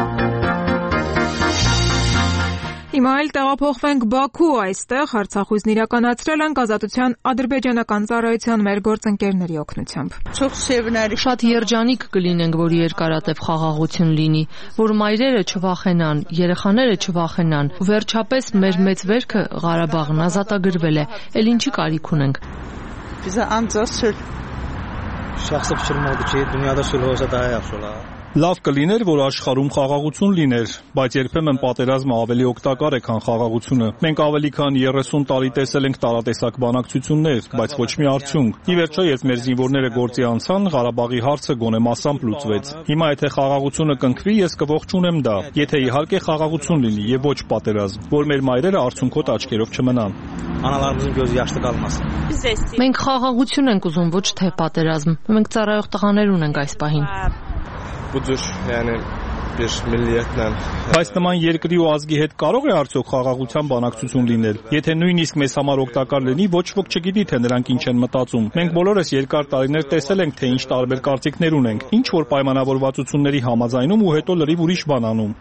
Հիմա էլ տեղափոխվենք Բաքու, այստեղ հարցախույզն իրականացրել են ազատության ադրբեջանական ծառայության մեր գործընկերների օգնությամբ։ Շատ երջանիկ կլինենք, որ երկարատև խաղաղություն լինի, որ մայրերը չվախենան, երեխաները չվախենան, ու վերջապես մեր մեծ վերքը Ղարաբաղն ազատագրվել է, էլ ինչի կարիք ունենք։ Bizə ancaq sülh. Şəxsi fikrim odur ki, dünyada sülh olsa daha yaxşı olar. Լավ կլիներ, որ աշխարհում խաղաղություն լիներ, բայց երբեմն պատերազմը ավելի օգտակար է, քան խաղաղությունը։ Մենք ավելի քան երեսուն տարի տեսել ենք տարատեսակ բանակցություններ, բայց ոչ մի արդյունք։ Ի վերջո, երբ մեր զինվորները գործի անցան, Ղարաբաղի հարցը գոնե մասամբ լուծվեց։ Հիմա եթե խաղաղությունը կնքվի, ես կողջունեմ դա, եթե իհարկե խաղաղություն լինի եւ ոչ պատերազմ, որ մեր մայրերը արցունքոտ աչքերով չմնան։ Analarımızın gözü yaşlı qalmasın. Մենք խաղաղություն ենք ուզում, ոչ թե պատերազմ։ Մենք ծառայող տղաներ ունենք այս պահին։ Bu cür, yəni bir milliyyətlə Բայց նման երկրի ու ազգի հետ կարող է արդյոք խաղաղության բանակցություն լինել։ Եթե նույնիսկ մեզ համար օգտակար լինի, ոչ ոք չգիտի, թե նրանք ինչ են մտածում։ Մենք բոլորս երկար տարիներ տեսել ենք, թե ինչ տարբեր կարծիքներ ունենք, ինչ որ պայմանավորվածությունների համաձայնում ու հետո լրիվ ուրիշ բան անում։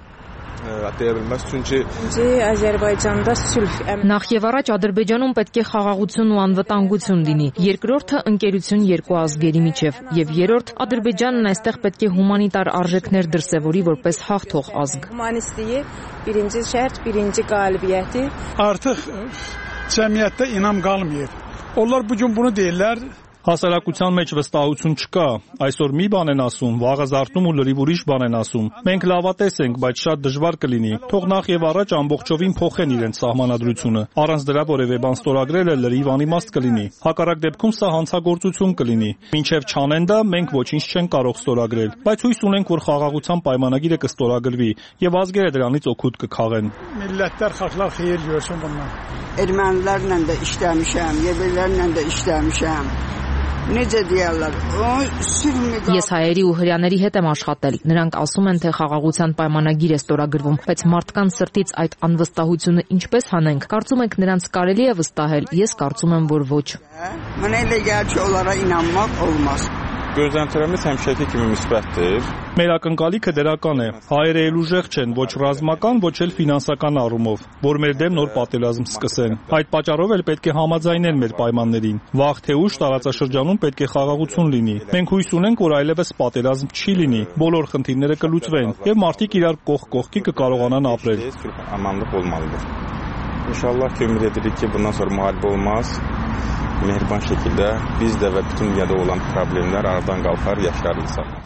Նախ եւ առաջ Ադրբեջանում պետք է խաղաղություն ու անվտանգություն լինի։ Երկրորդը ընկերություն երկու ազգերի միջև եւ երրորդ Ադրբեջանն այստեղ պետք է հումանիտար արժեքներ դրսևորի որպես հաղթող ազգ։ Birinci şərt, birinci qalibiyyəti. Artıq cəmiyyətdə inam qalmayıb. Onlar bu gün bunu deyirlər. Հասարակության մեջ վստահություն չկա։ Այսօր մի բան են ասում, վաղը զարթնում ու լրիվ ուրիշ բան են ասում։ Մենք լավատես ենք, բայց շատ դժվար կլինի։ Թող նախ եւ առաջ ամբողջովին փոխեն իրենց սահմանադրությունը։ Առանց դրա որևէ բան ստորագրելը լրիվ անիմաստ կլինի։ Հակառակ դեպքում սա հանցագործություն կլինի։ Մինչեւ չանեն դա, մենք ոչինչ չենք կարող ստորագրել։ Բայց հույս ունենք, որ խաղաղության պայմանագիրը կստորագրվի եւ ազգերը դրանից օգուտ կքաղեն։ Millətlər, xalqlar xeyir görsün bundan. Ermənilərlə də işləmişəm, yerlilərlə də işləmişəm. Necə deyirlər? Ես հայերի ու հրյաների հետ եմ աշխատել։ Նրանք ասում են, թե խաղաղության պայմանագիր է ստորագրվում, բայց մարդկանց սրտից այդ անվստահությունը ինչպես հանենք։ Կարծում եք նրանց կարելի է վստահել։ Ես կարծում եմ, որ ոչ։ Mənə elə gəlir ki, onlara inanmaq olmaz. Gözləntilərimiz həmişəki kimi müsbətdir. Մեր ակնկալիքը դրական է։ Հայերը էլ ուժեղ չեն, ոչ ռազմական, ոչ էլ ֆինանսական առումով, որ մեր դեմ նոր պատերազմ սկսեն։ Այդ պատճառով էլ պետք է համաձայնեն մեր պայմաններին։ Վաղ թե ուշ տարածաշրջանում պետք է խաղաղություն լինի։ Մենք հույս ունենք, որ այլևս պատերազմ չի լինի, բոլոր խնդիրները կլուծվեն եւ մարդիկ իրար կողք կողքի կկարողանան ապրել։ Amanlıq olmalıdır. İnşallah ki ümid edirik ki bundan sonra müharibə olmaz. Mehriban şəkildə bizdə və bütün dünyada olan problemlər aradan qalxar, yaşlar insanlar.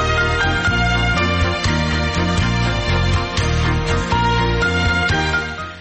Մյուս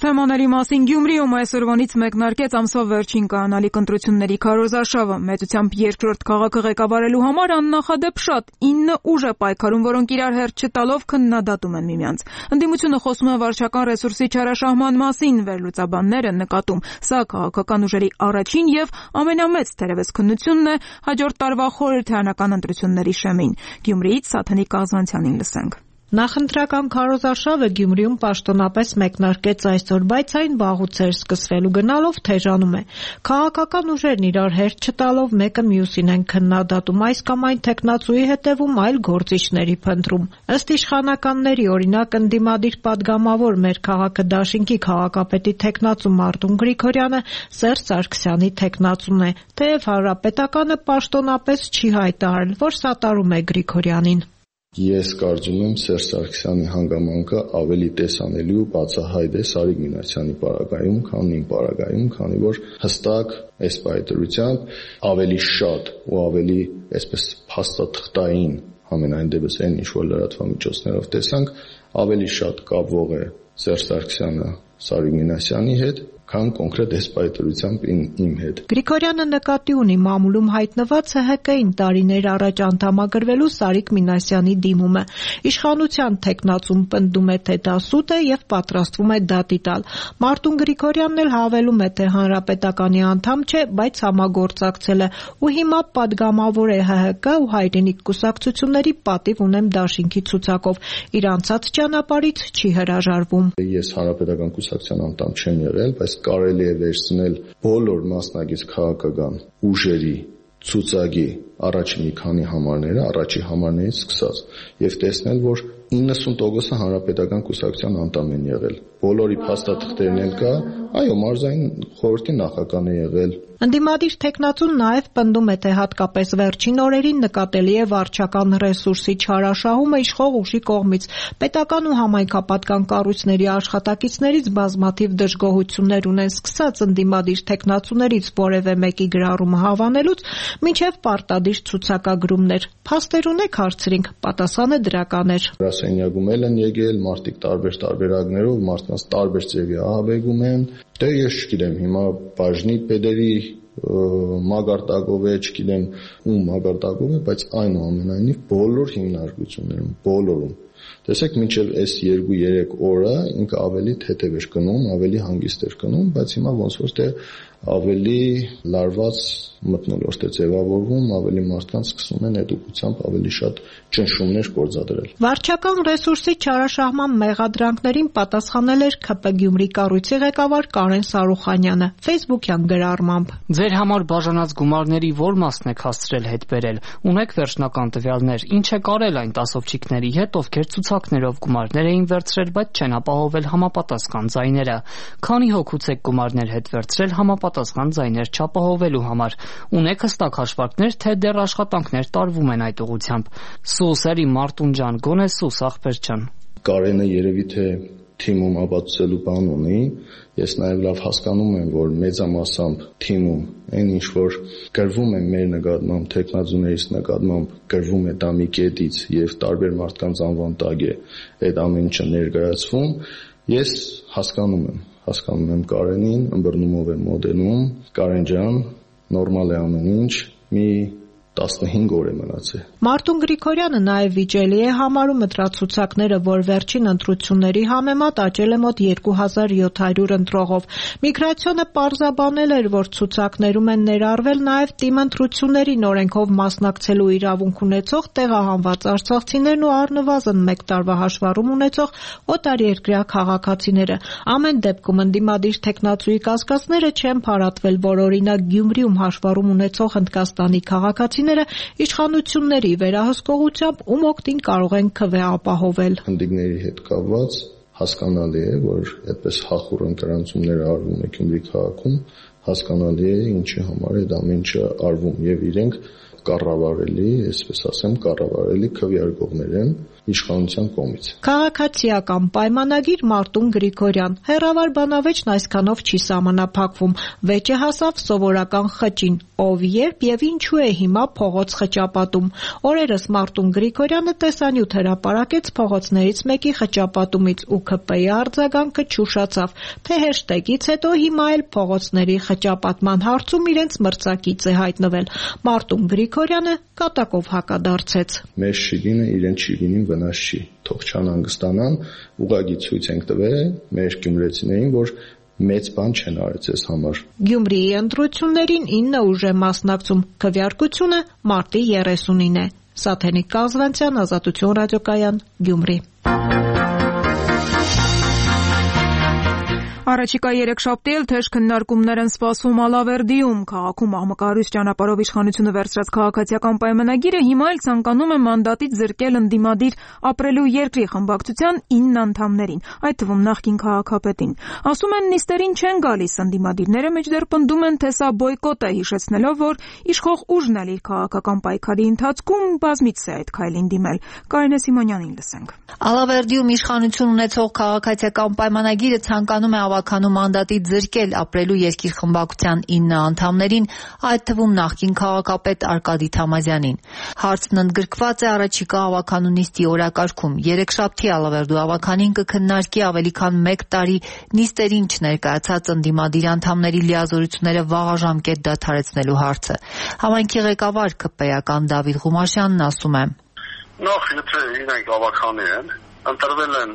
թեմաների մասին Գյումրիում այսօրվանից մեկնարկեց ամսվա վերջին կանալիք ընտրությունների քարոզարշավը։ Մեծությամբ երկրորդ քաղաքը ղեկավարելու համար աննախադեպ շատ ինը ուժ է պայքարում, որոնք իրար հերթ չտալով քննադատում են միմյանց։ Ընդդիմությունը խոսում է վարչական ռեսուրսի չարաշահման մասին, վերլուծաբանները նկատում, սա քաղաքական ուժերի առաջին եւ ամենամեծ թերևս քննությունն է հաջորդ տարվա խորհրդարանական ընտրությունների շեմին։ Գյումրիից Սաթենիկ Կազանցյանին լսենք։ Նախընտրական քարոզարշավը Գյումրիում պաշտոնապես մեկնարկեց այսօր, բայց այն վաղուց էր սկսվելու գնալով թեժանում է։ Քաղաքական ուժերն իրար հերթ չտալով մեկը մյուսին են քննադատում, այս կամ այն թեկնածուի հետևում այլ գործիչների փնտրում։ Ըստ իշխանականների, օրինակ ընդդիմադիր падգամավոր Մեր քաղաքը դաշինքի քաղաքապետի թեկնածու Մարտուն Գրիգորյանը Սերժ Սարգսյանի թեկնածուն է, թեև հանրապետականը պաշտոնապես չի հայտարարել, որ սատարում է Գրիգորյանին։ Ես կարծում եմ Սերժ Սարգսյանի հանգամանքը ավելի տեսանելի ու բացահայտ է Սարիկ Մինասյանի պարագայում, քան իմ պարագայում, քանի որ հստակ այս պայմանությամբ ավելի շատ ու ավելի այսպես փաստաթղթային համենայն դեպս այն ինչ որ լրատվամիջոցներով տեսանք, ավելի շատ կապվող է Սերժ Սարգսյանը Սարիկ Մինասյանի հետ, քան կոնկրետ այս պայմանությամբ իմ հետ։ Գրիգորյանը նկատի ունի մամուլում հայտնված Ց Հ Կ-ին տարիներ առաջ անդամագրվելու Սարիկ Մինասյանի դիմումը։ Իշխանության թեկնածուն պնդում է, թե դա սուտ է եւ պատրաստվում է դատի տալ։ Մարտուն Գրիգորյանն էլ հավելում է, թե հանրապետականի անդամ չէ, բայց համագործակցել է ու հիմա падգամավոր է ՀՀԿ ու Հայրենիք կուսակցությունների պատիվ ունեմ դաշինքի ցուցակով։ Իր անցած ճանապարհից չի հրաժարվում։ Ես հանրապետական կուսակցության անդամ չեմ եղել, բայց կարելի է վերցնել բոլոր մասնագետ քաղաքական ուժերի ցուցակի առաջի մի քանի համարները, առաջի համարներից սկսած, եւ տեսնել, որ իննսուն տոկոսը հանրապետական կուսակցության անդամ են եղել։ Բոլորի փաստաթղթերն էլ կա, այո, մարզային խորհրդի նախագահն է եղել։ Ընդդիմադիր թեկնածուն նաև պնդում է, թե հատկապես վերջին օրերին նկատելի է վարչական ռեսուրսի չարաշահումը իշխող ուժի կողմից։ Պետական ու համայնքապատկան կառույցների աշխատակիցներից բազմաթիվ դժգոհություններ ունեն, սկսած ընդդիմադիր թեկնածուներից որևէ մեկի գրառումը հավանելուց, մինչև պարտադիր ցուցակագրումներ։ Փաստեր ունեք, հարցրինք, պատասխանը դրական էր։ Գրասենյակում էլ են եկել մարդիկ տարբեր տարբերակներով, մարդկանց տարբեր ձևի ահաբեկում են։ Դե ես չգիտեմ, հիմա բաժնի պետերի մագարտակով է, չգիտեմ ում մագարտակով է, բայց այնուամենայնիվ բոլոր հիմնարկություններում, բոլորում տեսեք, մինչև այս երկու-երեք օրը ինքը ավելի թեթև էր գնում, ավելի հանգիստ էր գնում, բայց հիմա ոնց որ թե ավելի լարված մթնոլորտ է ձևավորվում, ավելի մարդկանց սկսում են էդուկությամբ ավելի շատ ճնշումներ գործադրել։ Վարչական ռեսուրսի չարաշահման մեղադրանքներին պատասխանել էր K P Գյումրի կառույցի ղեկավար Կարեն Սարուխանյանը Facebook-յան գրառմամբ։ Ձեր համար բաժանած գումարների ո՞ր մասն եք հասցրել հետ բերել։ Ունեք վերջնական տվյալներ, ինչ է կարել այն տասովչիկների հետ, ովքեր ցուցակներով գումարներ էին վերցրել, բայց չեն ապահովել համապատասխան ձայները։ Քանի հոգուց եք գումարներ հետ վերցրել համապատասխան ձայներ չապահովելու համար։ Ունեք հստակ հաշվարկներ, թե դեռ աշխատանքներ տարվում են այդ ուղղությամբ։ Սուսերի Մարտուն ջան, գոնե սուս ախպեր ջան։ Կարենը երևի թե թիմում ապացուցելու բան ունի, ես նաև լավ հասկանում եմ, որ մեծամասամբ թիմում այն ինչ որ գրվում է մեր նկատմամբ, թեկնածուներից նկատմամբ գրվում է դա մի կետից եւ տարբեր մարդկանց անվան տակ է այդ ամեն ինչը ներկայացվում, ես հասկանում եմ, հասկանում եմ Կարենին, ըմբռնումով եմ մոդելում, Կարեն ջան, նորմալ է ամեն ինչ, մի տասնհինգ օր է մնացել։ Մարտուն Գրիգորյանը նաև վիճելի է համարում ընտրացուցակները, որ վերջին ընտրությունների համեմատ աճել է մոտ երկու հազար յոթ հարյուր ընտրողով։ Միգրացիոնը պարզաբանել էր, որ ցուցակներում են ներառվել նաև թիմ ընտրություններին օրենքով մասնակցելու իրավունք ունեցող տեղահանված արցախցիներն ու առնվազն մեկ տարվա հաշվառում ունեցող օտարերկրյա քաղաքացիները։ Ամեն դեպքում ընդդիմադիր թեկնածուի կասկածները չեն փարատվել, որ օրինակ Գյումրիում հաշվառում ունեցող Հնդկաստանի քաղաքացի իշխանությունների վերահսկողությամբ ում օգտին կարող են K V ապահովել։ Հնդիկների հետ կապված հասկանալի է, որ այդպես հախուռ ընկերանցումներ արվում է Գյումրի քաղաքում, հասկանալի է ինչի համար է դա ամենը արվում եւ իրենք կառավարելի, այսպես ասեմ, կառավարելի քվեարկողներ են իշխանության կողմից։ Քաղաքացիական պայմանագիր Մարտուն Գրիգորյան։ Հեռավար բանավեճն այսքանով չի սահմանափակվում։ Վեճը հասավ սովորական խճին, ով, երբ եւ ինչու է հիմա փողոց խճապատում։ Օրերս Մարտուն Գրիգորյանը տեսանյութ հրապարակեց փողոցներից մեկի խճապատումից ու K P-ի արձագանքը չուշացավ, թե հեշտեգից հետո հիմա էլ փողոցների խճապատման հարցում իրենց մրցակից է հայտնվել։ Մարտուն Գրիգորյանը կատակով հակադարձեց։ Մեր շիգինը իրեն շիգինին վնաս չի, թող չանհանգստանան, ուղղակի ցույց ենք տվել մեր գյումրեցիներին, որ մեծ բան չեն արել այս համար։ Գյումրիի ընտրություններին ինը ուժ է մասնակցում, քվեարկությունը մարտի երեսունին է։ Սաթենիկ Կազվանցյան, Ազատություն ռադիոկայան, Գյումրի։ Առաջիկա երեքշաբթի էլ թեժ քննարկումներ են սպասվում Ալավերդիում։ Քաղաքում աղմկահարույց ճանապարհով իշխանությունը վերցրած քաղաքացիական պայմանագիրը հիմա էլ ցանկանում է մանդատից զրկել ընդդիմադիր ապրելու երկրի խմբակցության ինը անդամներին, այդ թվում նախկին քաղաքապետին։ Ասում են նիստերին չեն գալիս ընդդիմադիրները, մեջդեռ պնդում են, թե սա բոյկոտ է, հիշեցնելով, որ իշխող ուժն էլ իր քաղաքական պայքարի ընթացքում բազմիցս է այդ քայլին դիմել։ Կարինե Սիմոնյանին լսենք։ Ալավերդիում իշխանություն ունեցող քաղաքացիական պայմանագիրը ցանկանում է ավականու մանդատից զրկել ապրելու երկիր խմբակցության ինը անդամներին, այդ թվում նախկին քաղաքապետ Արկադի Թամազյանին։ Հարցն ընդգրկված է առաջիկա ավականու նիստի օրակարգում։ Երեքշաբթի Ալավերդու ավականին կքննարկի ավելի քան մեկ տարի նիստերին չներկայացած ընդդիմադիր անդամների լիազորությունները վաղաժամկետ դադարեցնելու հարցը։ Համայնքի ղեկավար K P-ական Դավիթ Ղումաշյանն ասում է. Նախ եթե իրենք ավականի են, ընտրվել են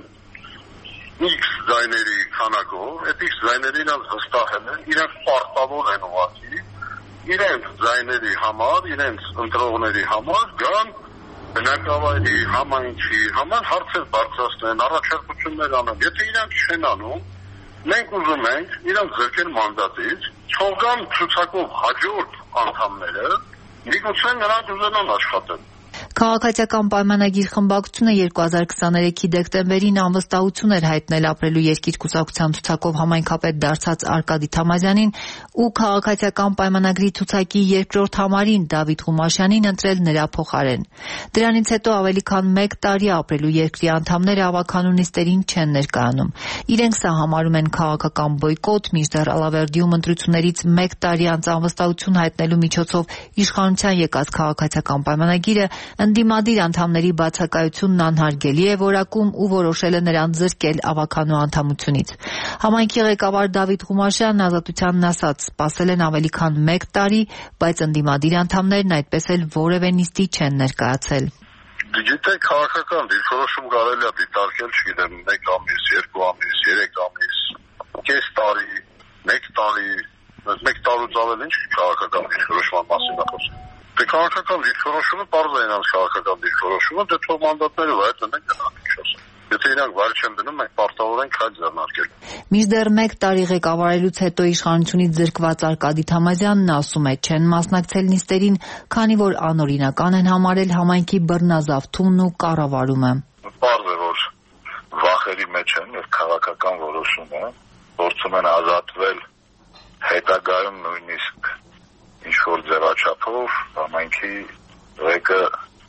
X ձայների քանակով, այդ X ձայները իրենց հստահել են, իրենց պարտավոր են ուղղակի, իրենց ձայների համար, իրենց ընտրողների համար գան բնակավայրի, համայնքի համար հարցեր բարձրացնեն, առաջարկություններ անեն։ Եթե իրենք չեն անում, մենք ուզում ենք իրենց զրկել մանդատից, թողան ցուցակով հաջորդ անդամները, միգուցե նրանք ուզենան աշխատել։ Քաղաքացիական պայմանագիր խմբակցությունը երկու հազար քսաներեքի դեկտեմբերին անվստահություն էր հայտնել ապրելու երկիր կուսակցության ցուցակով համայնքապետ դարձած Արկադի Թամազյանին ու քաղաքացիական պայմանագրի ցուցակի երկրորդ համարին Դավիթ Ղումաշյանին ընտրել նրա փոխարեն։ Դրանից հետո ավելի քան մեկ տարի ապրելու երկրի անդամները ավականու նիստերին չեն ներկայանում։ Իրենք սա համարում են քաղաքական բոյկոտ, մինչդեռ Ալավերդիում ընտրություններից մեկ տարի անց անվստահություն հայտնելու միջոցով իշխանության եկած քաղաքացիական պայմանագիրը ընդդիմադիր անդամների բացակայությունն անհարգելի է որակում ու որոշել է նրանց զրկել ավականու անդամությունից։ Համայնքի ղեկավար Դավիթ Ղումաշյանն Ազատությանն ասաց, սպասել են ավելի քան մեկ տարի, բայց ընդդիմադիր անդամներն այդպես էլ որևէ նիստի չեն ներկայացել։ Գիտեք, քաղաքական դիրքորոշում կարելի է դիտարկել, չգիտեմ, մեկ ամիս, երկու ամիս, երեք ամիս, կես տարի, մեկ տարի, մեկ տարուց ավել ինչ քաղաքական դիրքորոշման մասին է խոսում։ Դե քաղաքական դիրքորոշումը պարզ է իրենց քաղաքական դիրքորոշումը, դե թող մանդատները վայր դնեն գնան ինչ ասեմ։ Եթե իրանք վայր չեն դնում, մենք պարտավոր ենք քայլ ձեռնարկել։ Մինչդեռ մեկ տարի ղեկավարելուց հետո իշխանությունից զրկված Արկադի Թամազյանն ասում է, չեն մասնակցել նիստերին, քանի որ անօրինական են համարել համայնքի բռնազավթումն ու կառավարումը։ Պարզ է, որ վախերի մեջ են եւ քաղաքական որոշում է, փորձում են ազատվել հետագայում նույնիսկ ինչ որ ձևաչափով համայնքի ղեկը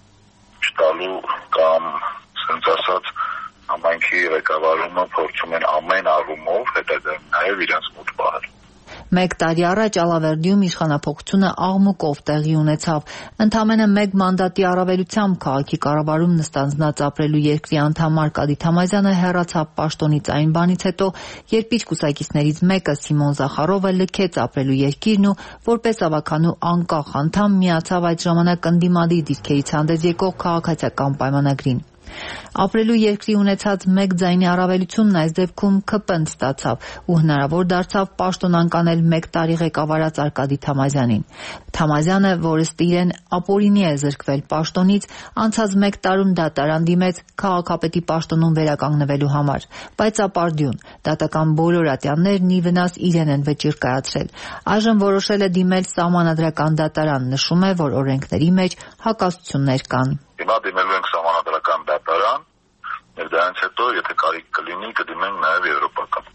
չտալու կամ ասենց ասած համայնքի ղեկավարումը փորձում են ամեն առումով հետագայում նաև իրենց մոտ պահել։ Մեկ տարի առաջ Ալավերդիում իշխանափոխությունը աղմուկով տեղի ունեցավ։ Ընդամենը մեկ մանդատի առավելությամբ քաղաքի կառավարում նստանձնած ապրելու երկրի անդամ Արկադի Թամազյանը հեռացավ պաշտոնից այն բանից հետո, երբ իր կուսակիցներից մեկը Սիմոն Զախարովը լքեց ապրելու երկիրն ու որպես ավականու անկախ անդամ միացավ այդ ժամանակ ընդդիմադիր դիրքերից հանդես եկող քաղաքացիական պայմանագրին։ Ապրելու երկրի ունեցած մեկ ձայնի առավելությունն այս դեպքում K P-ն ստացավ ու հնարավոր դարձավ պաշտոն անկանել մեկ տարի ղեկավարած Արկադի Թամազյանին։ Թամազյանը, որ ըստ իրեն ապօրինի է զրկվել պաշտոնից, անցած մեկ տարում դատարան դիմեց քաղաքապետի պաշտոնում վերականգնվելու համար, բայց ապարդյուն, դատական բոլոր ատյաններն ի վնաս իրեն են վճիռ կայացրել։ Այժմ որոշել է դիմել սահմանադրական դատարան, նշում է, որ օրենքների մեջ հակասություններ կան։ Հիմա դիմելու ենք սահմանադրական դատարան, եւ դրանից հետո, եթե կարիք կլինի, կդիմենք նաեւ եվրոպական։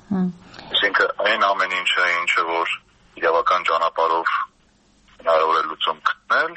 Այսինքն այն ամեն ինչը, ինչը որ իրավական ճանապարհով հնարավոր է լուծում գտնել,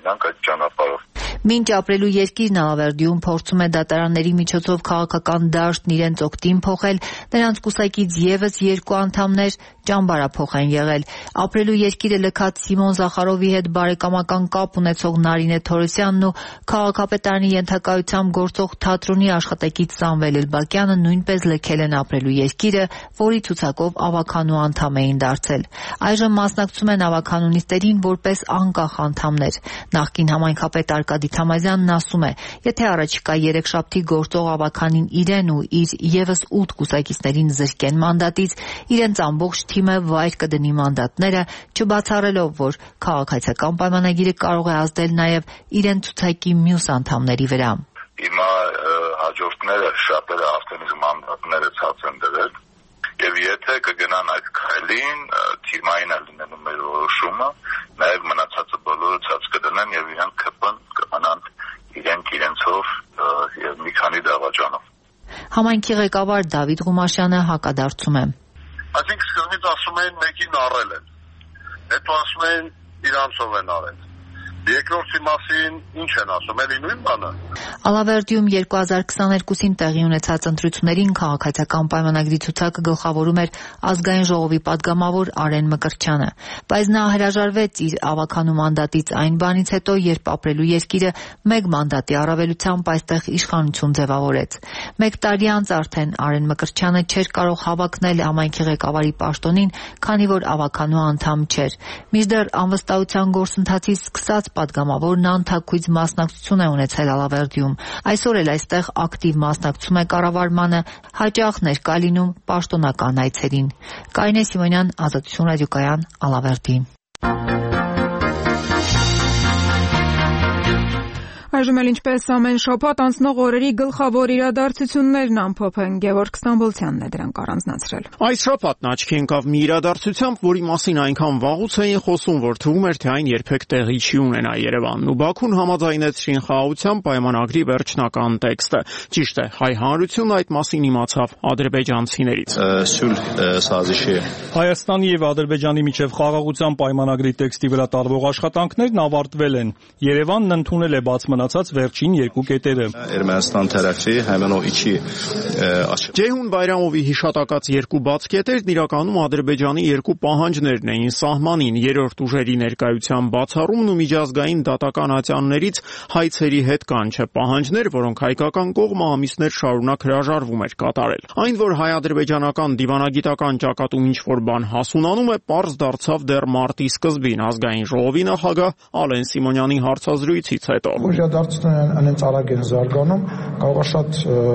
գնանք այդ ճանապարհով։ Մինչ ապրելու երկիրն Ալավերդիում փորձում է դատարանների միջոցով քաղաքական դաշտն իրենց օգտին փոխել, նրանց կուսակից եւս երկու անդամներ ճամբարափոխ են եղել։ Ապրելու երկիրը լքած Սիմոն Զախարովի հետ բարեկամական կապ ունեցող Նարինե Թորոսյանն ու քաղաքապետարանի ենթակայությամբ գործող թատրոնի աշխատակից Սամվել Էլբակյանը նույնպես լքել են ապրելու երկիրը, որի ցուցակով ավականու անդամ էին դարձել։ Այժմ մասնակցում են ավականունիստերին որպես անկախ անդամներ։ Նախկին համայնքապետ Արկադի Թամազյանն ասում է, եթե առաջիկա երեքշաբթի գործող ավականին իրեն ու իր եւս ութ կուսակիցներին զրկեն մանդատից, իրենց ամբողջ թիմը վայր կդնի մանդատները, չբացառելով, որ քաղաքացիական պայմանագիրը կարող է ազդել նաեւ իրեն ցուցակի մյուս անդամների վրա։ Հիմա հաջորդները շատերը արդեն իր մանդատները ցած են դրել, եւ եթե կգնան այդ քայլին, թիմային է լինելու մեր որոշումը, նաեւ մնացածը բոլորը ցած կդնեն եւ իրանք կպն կմնան իրենք իրենցով եւ մի քանի դավաճանով։ Համայնքի ղեկավար Դավիթ Ղումաշյանը հակադարձում է։ Այսինքն սկզբից ասում էին մեկին առել են, հետո ասում էին իրանցով են արել։ Երկրորդի մասին ինչ են ասում, էլի նույն բանը։ Ալավերդիում երկու հազար քսաներկուսին տեղի ունեցած ընտրություններին քաղաքացիական պայմանագրի ցուցակը գլխավորում էր ազգային ժողովի падգամավոր Արեն Մկրտչյանը, բայց նա հրաժարվեց իր ավականու մանդատից այն բանից հետո, երբ ապրելու երկիրը մեկ մանդատի առավելությամբ այստեղ իշխանություն ձևավորեց։ Մեկ տարի անց արդեն Արեն Մկրտչյանը չէր կարող հավակնել համայնքի ղեկավարի պաշտոնին, քանի որ ավականու անդամ չէր։ Մինչդեռ անվստահության գործընթացի սկսած падգամավորն անթաքույց մասնակցություն է ունեցել Ալավերդիում։ Այսօր էլ այստեղ ակտիվ մասնակցում է կառավարմանը, հաճախ ներկա լինում պաշտոնական այցերին։ Կարինե Սիմոնյան, Ազատություն ռադիոկայան, Ալավերդի։ Այժմ էլ ինչպես ամեն շաբաթ անցնող օրերի գլխավոր իրադարձություններն ամփոփ են, Գևորգ Ստամբոլցյանն է դրանք առանձնացրել։ Այս շաբաթն աչքի ընկավ մի իրադարձությամբ, որի մասին այնքան վաղուց էին խոսում, որ թվում էր, թե այն երբեք տեղի չի ունենա Երևանն ու Բաքուն համաձայնեցրին խաղաղության պայմանագրի վերջնական տեքստը։ Ճիշտ է, հայ հանրությունն այդ մասին իմացավ ադրբեջանցիներից։ Սուլհ սազիշի Հայաստանի եւ Ադրբեջանի միջև խաղաղության պայմանագրի տեքստի վրա տարվող աշխատանքներն ավարտվել են։ Երևանն ընդունել է բաց մնացած վերջին երկու կետերը։ Էրմենստան տարածի համենո իջի Ջեյհուն Բայրամովի հիշատակած երկու բաց կետերն իրականում Ադրբեջանի երկու պահանջներն էին սահմանին, երրորդ ուժերի ներկայության բացառումն ու միջազգային դատական ատյաններից հայցերի հետ կանչը, պահանջներ, որոնք հայկական կողմը ամիսներ շարունակ հրաժարվում էր կատարել։ Այն, որ հայ-ադրբեջանական դիվանագիտական ճակատում ինչ-որ բան հասունանում է, պարզ դարձավ դեռ մարտի սկզբին ազգային ժողովի նախագահ Ալեն Սիմոնյանի հարցազրույցից հետո։ Իրադարձություններն անենց արագ են զարգանում, կարող է շատ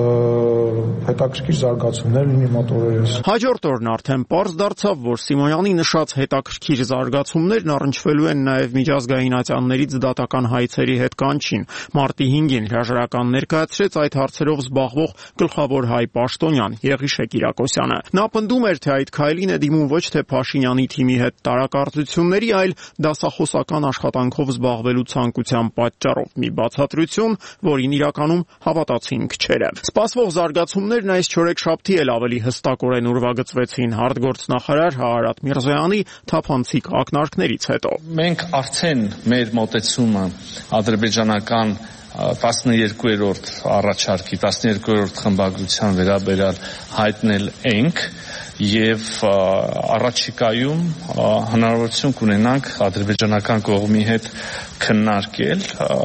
հետաքրքիր զարգացումներ լինի մոտ օրերս։ Հաջորդ օրն արդեն պարզ դարձավ, որ Սիմոնյանի նշած հետաքրքիր զարգացումներն առնչվելու են նաև միջազգային ատյաններից դատական հայցերի հետ կանչին։ Մարտի հինգին հրաժարական ներկայացրեց այդ հարցերով զբաղվող գլխավոր հայ պաշտոնյան Եղիշե Կիրակոսյանը։ Նա պնդում էր, թե այդ քայլին է դիմում ոչ թե Փաշինյանի թիմի հետ տարակարծությունների, այլ դասախոսական աշխատանքով զբաղվելու ցանկության պատճառով։ Մի բացատրություն, որին իրականում հավատացին քչերը։ Սպասվող զարգացումներն այս չորեքշաբթի էլ ավելի հստակորեն ուրվագծվեցին արտգործնախարար Հարարատ Միրզոյանի թափանցիկ ակնարկներից հետո։ Մենք արդեն մեր մոտեցումը ադրբեջանական տասներկուերորդ առաջարկի, տասներկուերորդ խմբագրության վերաբերյալ հայտնել ենք եւ առաջիկայում հնարավորություն կունենանք ադրբեջանական կողմի հետ քննարկել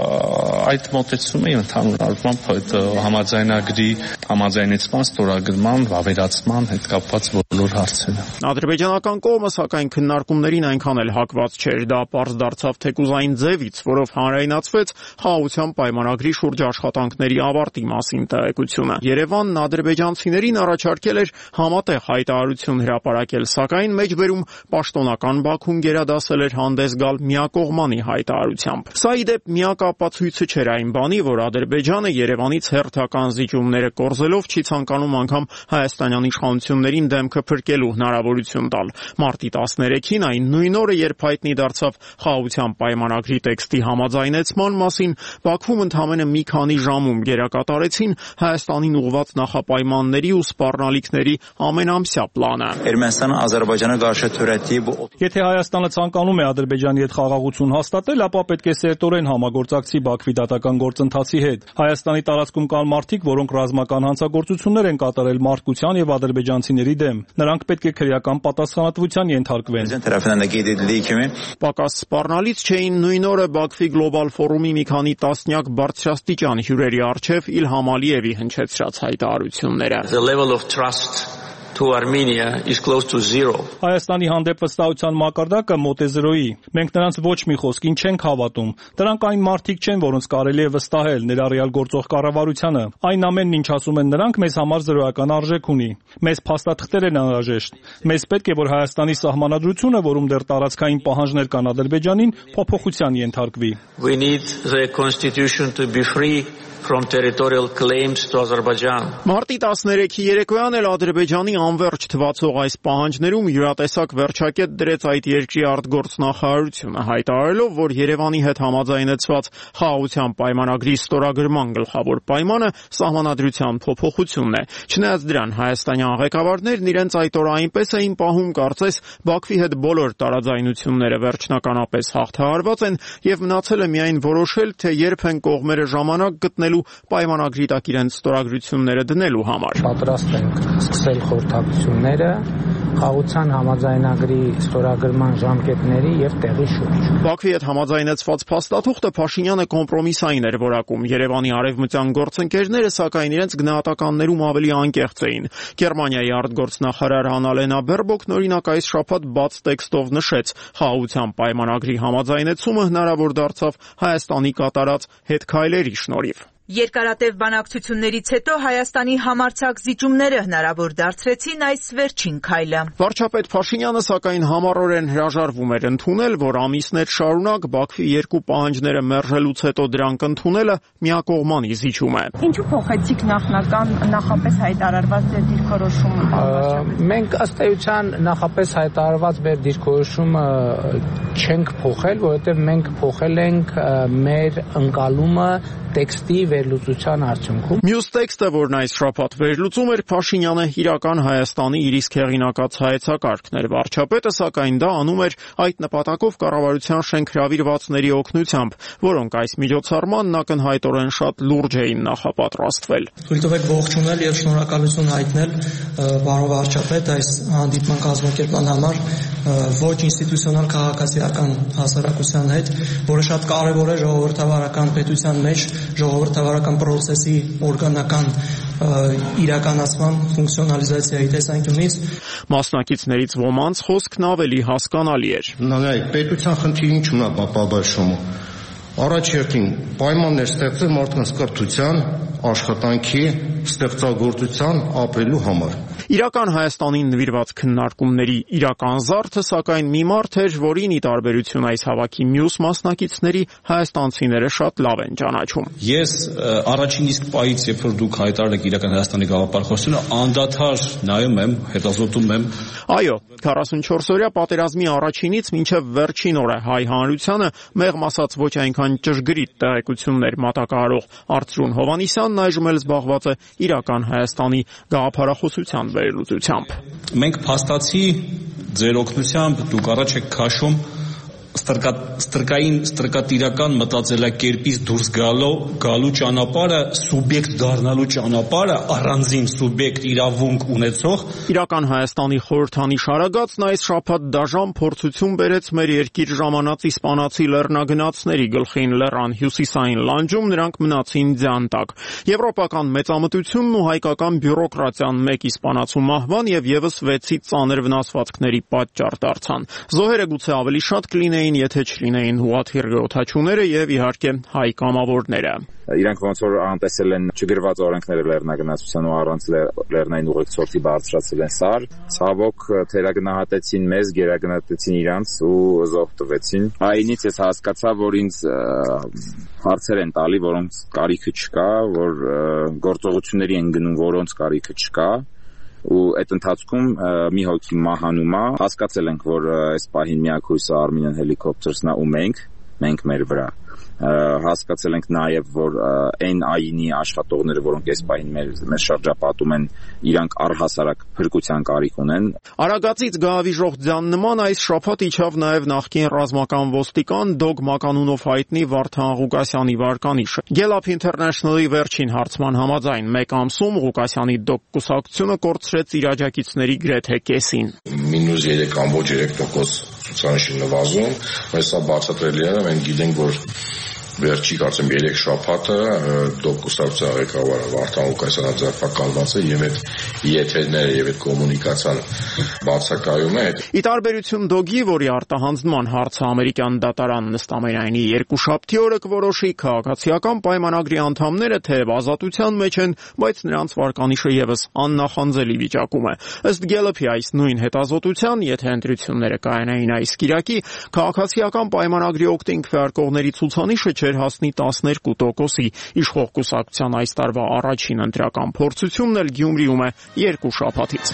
այդ մոտեցումը ընդհանուր առմամբ այդ համաձայնագրի համաձայնեցման, ստորագրման, վավերացման հետ կապված բոլոր հարցերը։ Ադրբեջանական կողմը սակայն քննարկումներին այնքան էլ հակված չէր, դա պարզ դարձավ թեկուզ այն ձևից, որով հանրայնացվեց խաղաղության պայմանագրի շուրջ աշխատանքների ավարտի մասին տեղեկությունը։ Երևանն ադրբեջանցիներին առաջարկել էր համատեղ հայտարարություն հրապարակել, սակայն մեջբերում պաշտոնական Բաքուն գերադասել էր հանդես գալ միակողմանի հայտարարությամբ։ Սա ի դեպ միակ ապացույցը չէր այն բանի, որ Ադրբեջանը Երևանից հերթական զիջումները կորզելով չի ցանկանում անգամ հայաստանյան իշխանություններին դեմքը փրկելու հնարավորություն տալ։ Մարտի տասներեքին այն նույն օրը, երբ հայտնի դարձավ խաղաղության պայմանագրի տեքստի համաձայնեցման մասին, Բաքվում ընդամենը մի քանի ժամում գերակատարեցին Հայաստանին ուղղված նախապայմանների ու սպառնալիքների ամենամսյա պլանը։ Երմենստանը Ադրբեջանը գարշե թորեթի Եթե Հայաստանը ցանկանում է Ադրբեջանի հետ խաղաղություն հաստատել, ապա պետք է սերտորեն համագործակցի Բաքվի դատական գործընթացի հետ։ Հայաստանի տարածքում կան մարդիկ, որոնք ռազմական հանցագործություններ են կատարել մարդկության եւ ադրբեջանցիների դեմ։ Նրանք պետք է քրեական պատասխանատվության ենթարկվեն։ Պակաս սպառնալից չէին նույն օրը Բաքվի գլոբալ ֆորումի մի քանի տասնյակ բարձրաստիճան հյուրերի առջև Իլհամ Ալիևի հնչեցրած հայտարարությունները։ The level of trust to Armenia is close to zero. Հայաստանի հանդեպ վստահության մակարդակը մոտ է զրոյի։ Մենք նրանց ոչ մի խոսքին չենք հավատում։ Դրանք այն մարդիկ չեն, որոնց կարելի է վստահել, ներառյալ գործող կառավարությանը։ Այն ամենն, ինչ ասում են նրանք, մեզ համար զրոյական արժեք ունի։ Մեզ փաստաթղթեր են անհրաժեշտ։ Մեզ պետք է, որ Հայաստանի սահմանադրությունը, որում դեռ տարածքային պահանջներ կան Ադրբեջանին, փոփոխության ենթարկվի։ We need the constitution to be free from territorial claims to Azerbaijan. Մարտի տասներեքի երեկոյան էլ Ադրբեջանի անվերջ թվացող այս պահանջներում յուրատեսակ վերջակետ դրեց այդ երկրի արտգործնախարարությունը, հայտարարելով, որ Երևանի հետ համաձայնեցված խաղաղության պայմանագրի ստորագրման գլխավոր պայմանը սահմանադրության փոփոխությունն է։ Չնայած դրան, հայաստանյան ղեկավարներն իրենց այդ օրը այնպես էին պահում, կարծես Բաքվի հետ բոլոր տարաձայնությունները վերջնականապես հաղթահարված են եւ մնացել է միայն որոշել, թե երբ են կողմերը ժամանակ գտնել պայմանագրի տակ իրենց ստորագրությունները դնելու համար։ Պատրաստ ենք սկսել խորհրդակցությունները խաղաղության համաձայնագրի ստորագրման ժամկետների եւ տեղի շուրջ։ Բաքվի հետ համաձայնեցված փաստաթուղթը Փաշինյանը կոմպրոմիսային էր որակում։ Երևանի արևմտյան գործընկերները սակայն իրենց գնահատականներում ավելի անկեղծ էին։ Գերմանիայի արտգործնախարար Անալենա Բերբոկն օրինակ այս շաբաթ բաց տեքստով նշեց, խաղաղության պայմանագրի համաձայնեցումը հնարավոր դարձավ Հայաստանի կատարած հետքայլերի շնորհիվ։ Երկարատև բանակցություններից հետո Հայաստանի համարձակ զիջումները հնարավոր դարձրեցին այս վերջին քայլը։ Վարչապետ Փաշինյանը սակայն համառորեն հրաժարվում էր ընդունել, որ ամիսներ շարունակ Բաքվի երկու պահանջները մերժելուց հետո դրանք ընդունելը միակողմանի զիջում է։ Ինչու փոխեցիք նախնական նախապես հայտարարված ձեր դիրքորոշումը։ Մենք ըստ էության նախապես հայտարարված մեր դիրքորոշումը չենք փոխել, որովհետև մենք փոխել ենք մեր ընկալումը տեքստի վերլուծության արդյունքում։ Մյուս տեքստը, որն այս շաբաթ վերլուծում էր Փաշինյանը, իրական Հայաստանի իր իսկ հեղինակած հայեցակարգն էր։ Վարչապետը սակայն դա անում էր այդ նպատակով կառավարության շենքհրավիրվածների օգնությամբ, որոնք այս միջոցառմանն ակնհայտորեն շատ լուրջ էին նախապատրաստվել։ Թույլ տվեք ողջունել եւ շնորհակալություն հայտնել պարոն վարչապետ այս հանդիպման կազմակերպման համար ոչ ինստիտուցիոնալ քաղաքացիական հասարակության հետ, որը շատ կարևոր է ժողովրդավարական պետության մեջ ժողովրդավարական պրոցեսի օրգանական իրականացման ֆունկցիոնալիզացիայի տեսանկյունից մասնակիցներից ոմանց խոսքն ավելի հասկանալի էր։ Նայեք, պետության խնդիրը ինչու՞մն է բապաբաշխումը։ Առաջերտին պայմաններ ստեղծել մարդկանց կրթության, աշխատանքի, ստեղծագործության ապրելու համար։ Իրական Հայաստանին նվիրված քննարկումների իրական զարդը սակայն մի մարդ էր, որին ի տարբերություն այս հավաքի մյուս մասնակիցների հայաստանցիները շատ լավ են ճանաչում։ Ես առաջին իսկ պահից, երբ որ դուք հայտարարեք իրական Հայաստանի գաղափարախոսությունը, անդադար նայում եմ, հետազոտում եմ։ Այո, քառասունչորս-օրյա պատերազմի առաջինից մինչև վերջին օրը հայ հանրությանը մեղմ ասած ոչ այնքան ճշգրիտ տեղեկություններ մատակարարող Արծրուն Հովհաննիսյանն այժմ էլ զբաղված է իրական Հայաստանի գաղափարախոսության վերլուծությամբ։ Մենք փաստացի ձեր օգնությամբ դուք առաջ եք քաշում ստրկային ստրկատիրական մտածելակերպից դուրս գալու գալու ճանապարհը, սուբյեկտ դառնալու ճանապարհը, առանձին սուբյեկտ իրավունք ունեցող իրական Հայաստանի խորհրդանիշ արագածն այս շաբաթ դաժան փորձություն բերեց մեր երկիր ժամանած իսպանացի լեռնագնացների գլխին լեռան հյուսիսային լանջում նրանք մնացին ձյան տակ։ Եվրոպական մեծամտությունն ու հայկական բյուրոկրատիան մեկ իսպանացու մահվան եւ եւս վեցի ծանր վնասվածքների պատճառ դարձան։ Զոհերը գուցե ավելի շատ կլինեին, եթե չլինեին հուաթիռի օդաչուները եւ իհարկե հայ կամավորները։ Իրանք ոնց որ անտեսել են չգրված օրենքները լեռնագնացության ու առանց լեռնային ուղեկցորդի բարձրացել են սար, ցավոք թերագնահատեցին մեզ, գերագնահատեցին իրանց ու զոհ տվեցին։ Այնից ես հասկացա, որ ինձ հարցեր են տալի, որոնց կարիքը չկա, որ գործողությունների են գնում, որոնց կարիքը չկա։ Ու այդ ընթացքում մի հոգի մահանում է, հասկացել ենք, որ այս պահին միակ հույսը Armenian Helicopters-ն է ու մենք, մենք մեր վրա։ հասկացել ենք նաև, որ այն ԱԻՆ-ի աշխատողները, որոնք այս պահին մեր մեր շրջապատում են, իրանք առհասարակ փրկության կարիք ունեն։ Արագածից Գահավիժողձյան նման այս շաբաթ իջավ նաև նախկին ռազմական ոստիկան Դոգ մականունով հայտնի Վարդան Ղուկասյանի վարկանիշը։ Gallup International-ի վերջին հարցման համաձայն մեկ ամսում Ղուկասյանի Դոգ կուսակցությունը կորցրեց իր աջակիցների գրեթե կեսին։ մինուս երեք կամբոջ երեք տոկոս ցուցանիշի նվազում, բայց սա բացատրելի է, մենք գիտենք, որ վերջի կարծեմ երեք շաբաթը Դոգ կուսակցության ղեկավարը Վարդան Ղուկասյանը ձերբակալված է եւ այդ եթերները եւ այդ կոմունիկացիան բացակայում է։ Ի տարբերություն Դոգի, որի արտահանձնման հարցը ամերիկյան դատարանն ըստ ամենայնի երկուշաբթի օրը կորոշի, քաղաքացիական պայմանագրի անդամները թեև ազատության մեջ են, բայց նրանց վարկանիշը եւս աննախանձելի վիճակում է։ Ըստ Gallup-ի այս նույն հետազոտության, եթե ընտրությունները կայանային այս կիրակի, քաղաքացիական պայմանագրի օգտին քվեարկողների ցուցանիշը չէր հասնի տասներկու տոկոսի, իշխող կուսակցության այս տարվա առաջին ընտրական փորձությունն էլ Գյումրիում է երկու շաբաթից։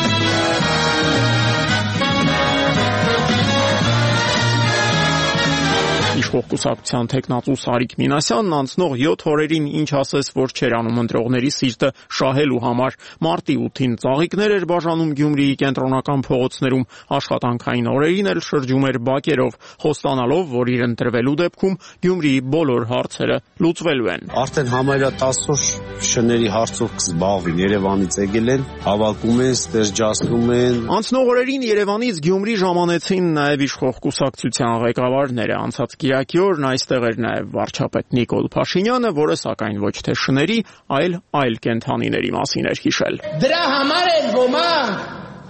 Իշխող կուսակցության թեկնածու Սարիկ Մինասյանն անցնող յոթ օրերին ինչ ասես, որ չէր անում ընտրողների սիրտը շահելու համար։ Մարտի ութին ծաղիկներ էր բաժանում Գյումրիի կենտրոնական փողոցներում, աշխատանքային օրերին էլ շրջում էր բակերով, խոստանալով, որ իր ընտրվելու դեպքում Գյումրիի բոլոր հարցերը լուծվելու են։ Արդեն համարյա տասը օր շների հարցով կզբաղվին, Երևանից եկել են, հավաքում են, ստերջացնում են։ Անցնող օրերին Երևանից Գյումրի ժամանեցին նաև իշխող կուսակցության ղեկավարները։ Անցած կիրակի օրն այստեղ էր նաև վարչապետ Նիկոլ Փաշինյանը, որը սակայն ոչ թե շների, այլ այլ կենդանիների մասին էր հիշել։ Դրա համար էլ ոմանք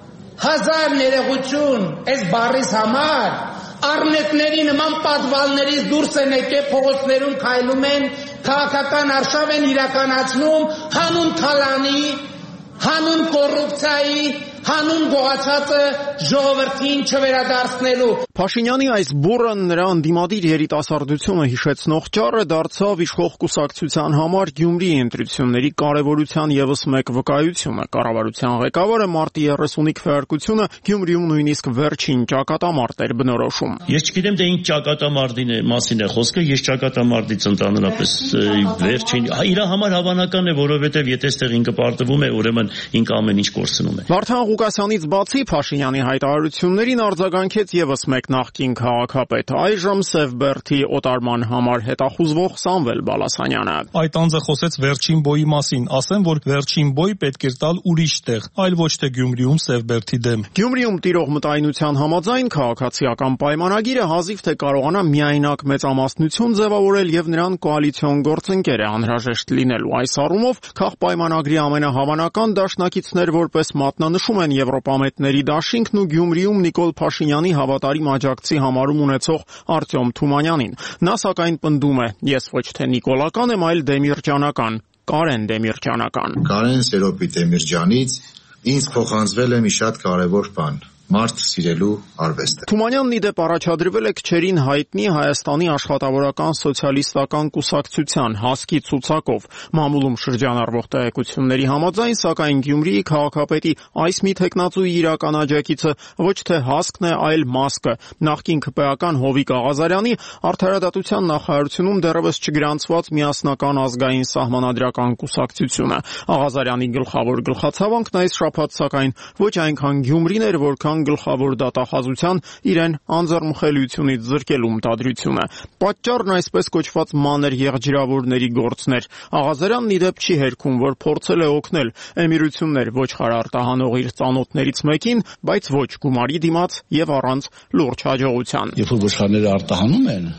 հազար ներողություն այս բառիս համար առնետների նման պատվալներից դուրս են եկել, փողոցներում քայլում են, քաղաքական արշավ են իրականացնում հանուն թալանի, հանուն կոռուպցիայի, հանուն գողացածը ժողովրդին չվերադարձնելու։ Փաշինյանի այս բուրը նրա ընդդիմադիր երիտասարդությունը հիշեցնող ճառը դարձավ իշխող կուսակցության համար Գյումրիի ընտրությունների կարևորության եւս մեկ վկայությունը։ Կառավարության ղեկավարը մարտի երեսունի քվեարկությունը Գյումրիում նույնիսկ վերջին ճակատամարտ էր բնորոշում։ Ես չգիտեմ թե ինչ ճակատամարտին է մասին է խոսքը, ես ճակատամարտից ընդհանրապես վերջին իր համար հավանական է, որովհետեւ եթե այստեղ ինքը պարտվում է, ուրեմն ինքը ամեն ինչ կորցնում է։ Վարդան Ղուկասյանից բացի Փաշինյանի հայտարարություններին արձագանքեց եւս մեկ նախկին քաղաքապետ, այժմ Սևբերդի օտարման համար հետախուզվող Սամվել Բալասանյանը։ Այդ անձը խոսեց վերջին բոյի մասին, ասեմ, որ վերջին բոյ պետք է տալ ուրիշ տեղ, այլ ոչ թե Գյումրիում Սևբերդի դեմ։ Գյումրիում տիրող մտայնության համաձայն քաղաքացիական պայմանագիրը հազիվ թե կարողանա միայնակ մեծամասնություն ձևավորել եւ նրան կոալիցիոն գործընկեր է անհրաժեշտ լինելու։ Այս առումով քաղպայմանագրի ամենահավանական դաշնակիցներ որպես մատնանշում են Եվրոպամետների դաշինքն ու Գյումրիում Նիկոլ Փաշինյանի հավատարիմ աջակցի համարում ունեցող Արտյոմ Թումանյանին։ Նա սակայն պնդում է. ես ոչ թե նիկոլական եմ, այլ դեմիրճանական, Կարեն Դեմիրճանական։ Կարեն Սերոպի Դեմիրճանից ինձ փոխանցվել է մի շատ կարևոր բան. մարդ սիրելու արվեստը։ Թումանյանն ի դեպ առաջադրվել է քչերին հայտնի Հայաստանի աշխատավորական սոցիալիստական կուսակցության հասկի ցուցակով։ Մամուլում շրջանառվող տեղեկությունների համաձայն, սակայն Գյումրիի քաղաքապետի այս մի թեկնածուի իրական աջակիցը ոչ թե հասկն է, այլ մասկը։ Նախկին ԿՊԷ-ական Հովիկ Աղազարյանի արդարադատության նախարարությունում դեռևս չգրանցված միասնական ազգային սահմանադրական կուսակցությունը։ Աղազարյանի գլխավոր գլխացավանքն այս շաբաթ սակայն ոչ այնքան Գյումրին էր, որքան գլխավոր դատախազության իրեն անձեռնմխելիությունից զրկելու մտադրությունը։ Պատճառն այսպես կոչված մանր եղջիրավորների գործն էր։ Աղազարյանն ի դեպ չի հերքում, որ փորձել է օգնել էմիրություններ ոչխար արտահանող իր ծանոթներից մեկին, բայց ոչ գումարի դիմաց եւ առանց լուրջ հաջողության։ Երբ որ ոչխարները արտահանում են,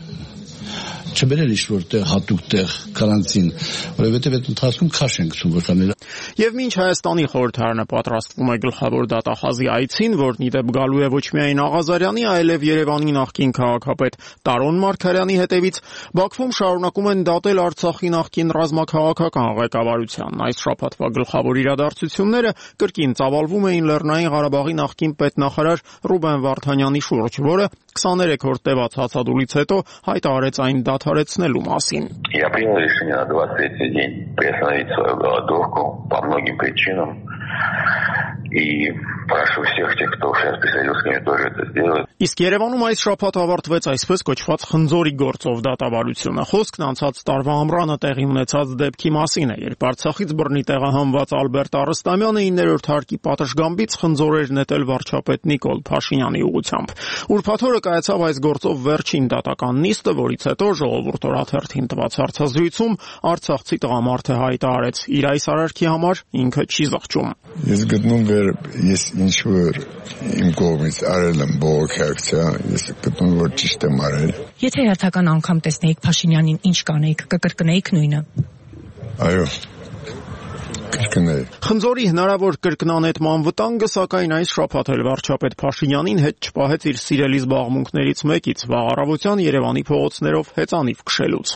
չբերել ինչ-որ տեղ հատուկ տեղ կարանտին, որովհետև այդ ընթացքում քաշ են գցում ոչխարները։ Եվ մինչ Հայաստանի խորհրդարանը պատրաստվում է գլխավոր դատախազի այցին, որն ի դեպ գալու է ոչ միայն Աղազարյանի, այլև Երևանի նախկին քաղաքապետ Տարոն Մարգարյանի հետևից, Բաքվում շարունակում են դատել Արցախի նախկին ռազմաքաղաքական ղեկավարությանն։ Այս շաբաթվա գլխավոր իրադարձությունները կրկին ծավալվում էին Լեռնային Ղարաբաղի նախկին պետնախարար Ռուբեն Վարդանյանի շուրջ, որը քսաներեք օր տևած հացադուլից հետո հայտարարեց այն դադարեցնելու մասին։ Я принял решение на двадцать третий день приостановить свою голодовку по многим причинам. И прошу всех тех, кто сейчас присоединился к ним, тоже это сделать. Իսկ Երևանում այս շաբաթ ավարտվեց այսպես կոչված խնձորի գործով դատավարությունը։ Խոսքն անցած տարվա ամռանը տեղի ունեցած դեպքի մասին է, երբ Արցախից բռնի տեղահանված Ալբերտ Արստամյանը իններորդ հարկի պատշգամբից խնձորեր նետել վարչապետ Նիկոլ Փաշինյանի ուղղությամբ։ Ուրբաթ օրը կայացավ այս գործով վերջին դատական նիստը, որից հետո Ժողովուրդ օրաթերթին տված հարցազրույցում Արցախցի տղամարդը հայտարարեց՝ իր այս արարքի համար ինքը չի զղջում։ Ես գտնում եմ, ես ինչ որ իմ կողմից արել եմ բողոքակցիա, ես գտնում որ ճիշտ եմ արել։ Եթե հերթական անգամ տեսնեիք Փաշինյանին, ինչ կանեիք, կկրկնեիք նույնը։ Այո։ Կրկնեի։ Խնձորի հնարավոր կրկնանետման վտանգը, սակայն այս շաբաթ էլ վարչապետ Փաշինյանին հետ չպահեց իր սիրելի զբաղմունքներից մեկից՝ վաղ առավոտյան Երևանի փողոցներով հեծանիվ քշելուց։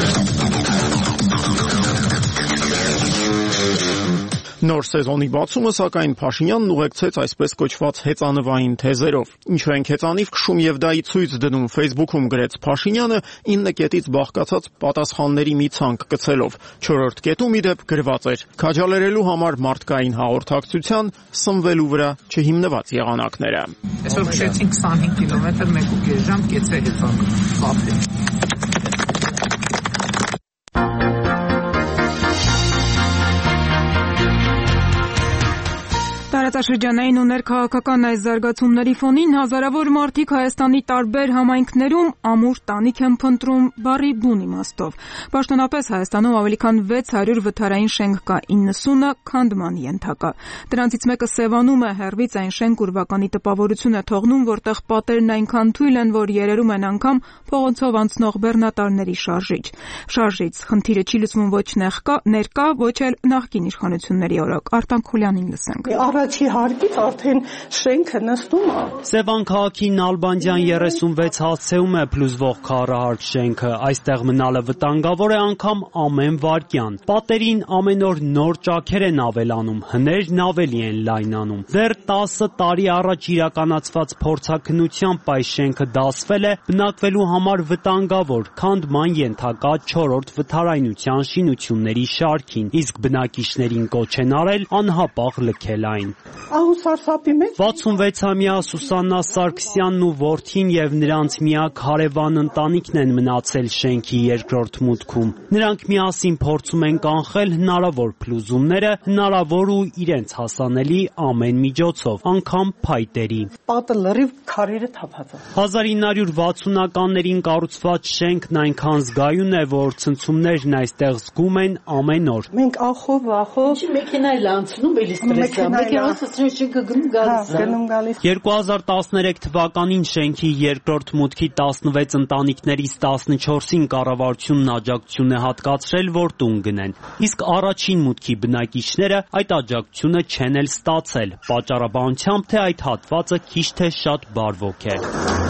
Նոր սեզոնի բացումը, սակայն Փաշինյանն ուղեկցեց այսպես կոչված հեծանվային թեզերով։ Ինչու ենք հեծանիվ քշում եւ դա ի ցույց դնում Facebook-ում գրեց Փաշինյանը ինը կետից բաղկացած պատասխանների մի ցանկ գցելով։ Չորրորդ կետում ի դեպ գրված էր. քաջալերելու համար մարդկային հաղորդակցության սնվելու վրա չհիմնված եղանակները։ Այսօր քշեցինք քսանհինգ կիլոմետր մեկ ու կես ժամ, կեցե հեծանիվ։ Տարածաշրջանային ու ներքաղաքական այս զարգացումների ֆոնին հազարավոր մարդիկ Հայաստանի տարբեր համայնքներում ամուր տանիք են փնտրում բառի բուն իմաստով։ Պաշտոնապես Հայաստանում ավելի քան վեց հարյուր վթարային շենք կա, իննսունը քանդման ենթակա։ Դրանցից մեկը Սևանում է, հեռվից այն շենք ուրվականի տպավորություն է թողնում, որտեղ պատերն այնքան թույլ են, որ երերում են անգամ փողոցով անցնող բեռնատարների շարժիչ։ Շարժից խնդիրը չի լուծվում ոչ ներկա, ոչ էլ նախկին իշխանությունների օրոք։ Արտակ Խուլյանին լսենք։ Առաջի հարկից արդեն շենքը նստում է։ Սևան քաղաքի Նալբանդյան երեսունվեց հասցեում է փլուզվող քառահարկ շենքը։ Այստեղ մնալը վտանգավոր է անգամ ամեն վայրկյան։ Պատերին ամեն օր նոր ճաքեր են ավելանում, հներն ավելի են լայնանում։ Դեռ տասը տարի առաջ իրականացված փորձաքննությամբ այս շենքը դասվել է բնակվելու համար վտանգավոր, քանդման ենթակա չորրորդ վթարայնության շինությունների շարքին, իսկ բնակիչներին կոչ են արել անհապաղ լքել այն։ վաթսունվեցամյա Սուսաննա Սարգսյանն ու որդին եւ նրանց միակ հարևան ընտանիքն են մնացել շենքի երկրորդ մուտքում։ Նրանք միասին փորձում են կանխել հնարավոր փլուզումները, հնարավոր ու իրենց հասանելի ամեն միջոցով, անգամ փայտերի։ Պատը լրիվ քարերը թափած է։ հազար ինը հարյուր վաթսունականներին կառուցված շենքն այնքան զգայուն է, որ ցնցումներն այստեղ զգում են ամեն օր։ Մենք ախով, ախով մեքենա էլ անցնում, էլի ստրեսա։ երկու հազար տասներեք թվականին շենքի երկրորդ մուտքի տասնվեց ընտանիքներից տասնչորսին կառավարությունն աջակցություն է հատկացրել, որ տուն գնեն։ Իսկ առաջին մուտքի բնակիչները այդ աջակցությունը չեն էլ ստացել, պատճառաբանությամբ թե այդ հատվածը քիչ թե շատ բարվոք է։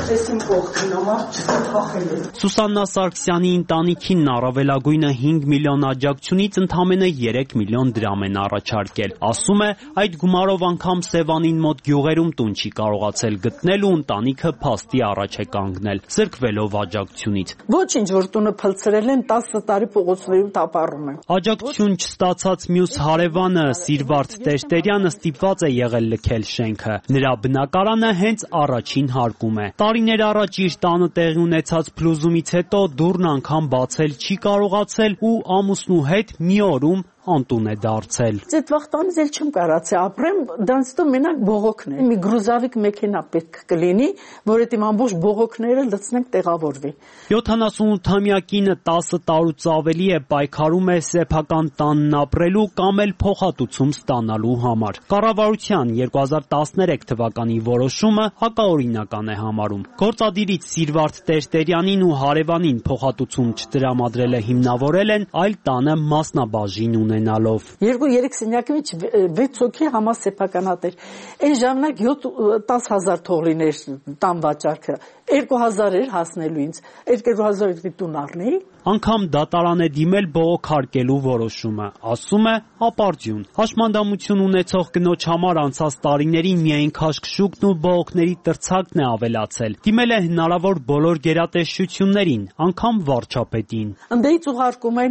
Սուսաննա Սարգսյանի ընտանիքին առավելագույնը հինգ միլիոն աջակցությունից ընդամենը երեք միլիոն դրամ են առաջարկել։ Ասում է, այդ գումարով անգամ Սևանին մոտ գյուղերում տուն չի կարողացել գտնել ու ընտանիքը փաստի առաջ է կանգնել, զրկվելով աջակցությունից։ Ոչինչ, որ տունը փլցրել են, տասը տարի փողոցներում տապառում են։ Աջակցություն չստացած մյուս հարևանը Սիրվարդ Տերտերյանը ստիպված է եղել լքել շենքը։ Նրա բնակարանը հենց առաջին հարկում է։ Տարիներ առաջ իր տանը տեղի ունեցած փլուզումից հետո դուռն անգամ բացել չի կարողացել ու ամուսնու հետ մի օրում անտուն է դարձել։ Այդ վաղտանից էլ չեմ կարացի ապրեմ, դրանցով մենակ բողոքն է։ Մի գրուզավիկ մեքենա պետք կլինի, որ այդ իմ ամբողջ բողոքները լցնենք տեղավորվի։ յոթանասունութամյա կինը տասը տարուց ավելի է պայքարում է սեփական տանն ապրելու կամ էլ փոխհատուցում ստանալու համար։ Կառավարության երկու հազար տասներեք թվականի որոշումը հակաօրինական է համարում։ Գործադիրից Սիրվարդ Տերտերյանին ու հարևանին փոխհատուցում չտրամադրելը հիմնավորել են այլ տանը մասնաբաժին ունենալով։ Երկու-երեք սենյակի մեջ վեց հոգի համասեփականատեր։ Այն ժամանակ յոթ-տասը հազար թողլիներ տան վաճառքը, երկու հազար էր հասնելու ինձ, երկու հազարի տուն առնեի։ Անգամ դատարան է դիմել բողոքարկելու որոշումը, ասում է ապարդյուն։ Հաշմանդամություն ունեցող կնոջ համար անցած տարիներին միայն քաշքշուկն ու բողոքների տրցակն է ավելացել։ Դիմել է հնարավոր բոլոր գերատեսչություններին, անգամ վարչապետին։ Ընդդեից ուղարկում են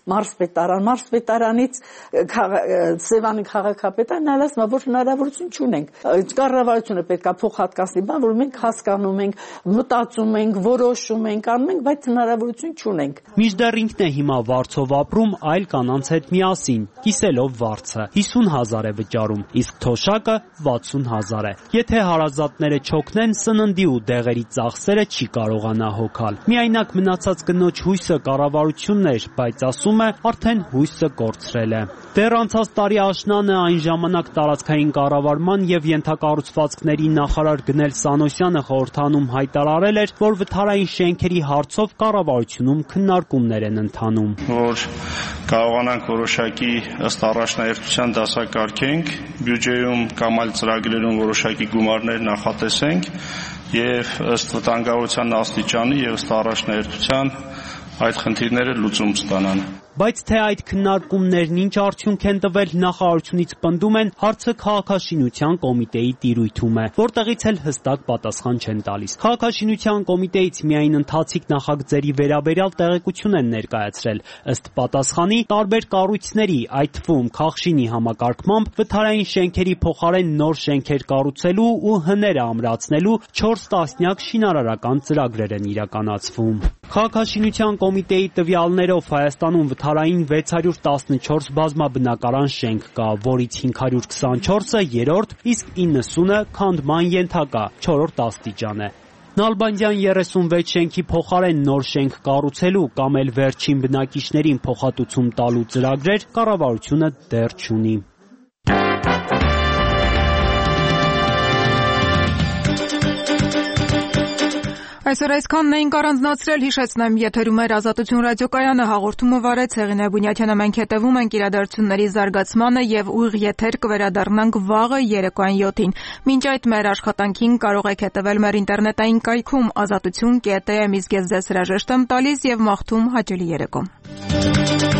մարզպետարան, մարզպետարանից Սևանի քաղաքապետարան նայած նա որ հնարավորություն չունենք։ Կառավարությունը պետք է փոխհատկացնի բան, որ մենք հասկանում ենք, մտածում ենք, որոշում ենք, անում ենք, բայց հնարավորություն չունենք։ Մինչդեռ ինքն է հիմա վարձով ապրում այլ կանանց հետ միասին, կիսելով վարձը։ հիսուն հազար է վճարում, իսկ թոշակը վաթսուն հազար է։ Եթե հարազատները չօգնեն, սննդի ու դեղերի ծախսերը չի կարողանա հոգալ։ Միայնակ մնացած կնոջ հույսը կառավարությունն էր, բայց ասում է, արդեն հույսը կորցրել է։ Դեռ անցած տարի աշնանը այն ժամանակ տարածքային կառավարման եւ ենթակառուցվածքների նախարար Գնել Սանոսյանը խորհրդանում հայտարարել էր, որ վթարային շենքերի հարցով կառավարությունում քննարկումներ են ընթանում, որ կարողանանք որոշակի ըստ առաջնահերթության դասակարգենք, բյուջեում կամ այլ ծրագրերում որոշակի գումարներ նախատեսենք եւ ըստ վտանգավորության աստիճանի եւ ըստ առաջնահերթության այդ խնդիրները լուծում ստանան։ Բայց թե այդ քննարկումներն ինչ արդյունք են տվել, նախարարությունից պնդում են, հարցը քաղաքաշինության կոմիտեի տիրույթում է, որտեղից էլ հստակ պատասխան չեն տալիս։ Քաղաքաշինության կոմիտեից միայն ընթացիկ նախագծերի վերաբերյալ տեղեկություն են ներկայացրել։ Ըստ պատասխանի, տարբեր կառույցների, այդ թվում Քաղշինի համակարգմամբ վթարային շենքերի փոխարեն նոր շենքեր կառուցելու ու հները ամրացնելու չորս տասնյակ շինարարական ծրագրեր են իրականացվում։ Քաղաքաշինության կոմիտեի տվյալներով Հայաստանում վթարային վեց հարյուր տասնչորս բազմաբնակարան շենք կա, որից հինգ հարյուր քսանչորսը երրորդ, իսկ իննսունը քանդման ենթակա, չորրորդ աստիճան է։ Նալբանդյան երեսունվեց շենքի փոխարեն նոր շենք կառուցելու կամ էլ վերջին բնակիչներին փոխհատուցում տալու ծրագրեր կառավարությունը դեռ չունի։ Այսօր այսքանն էինք առանձնացրել, հիշեցնեմ, եթերում էր Ազատություն ռադիոկայանը, հաղորդումը վարեց Հեղինե Բունյաթյանը, մենք հետևում ենք իրադարձությունների զարգացմանը եւ ուղիղ եթեր կվերադառնանք վաղը երեկոյան յոթին։ Մինչ այդ մեր աշխատանքին կարող եք հետևել մեր ինտերնետային կայքում ազատություն կետ էեմ, իսկ ես ձեզ հրաժեշտ եմ տալիս եւ մաղթում հաճելի երեկո։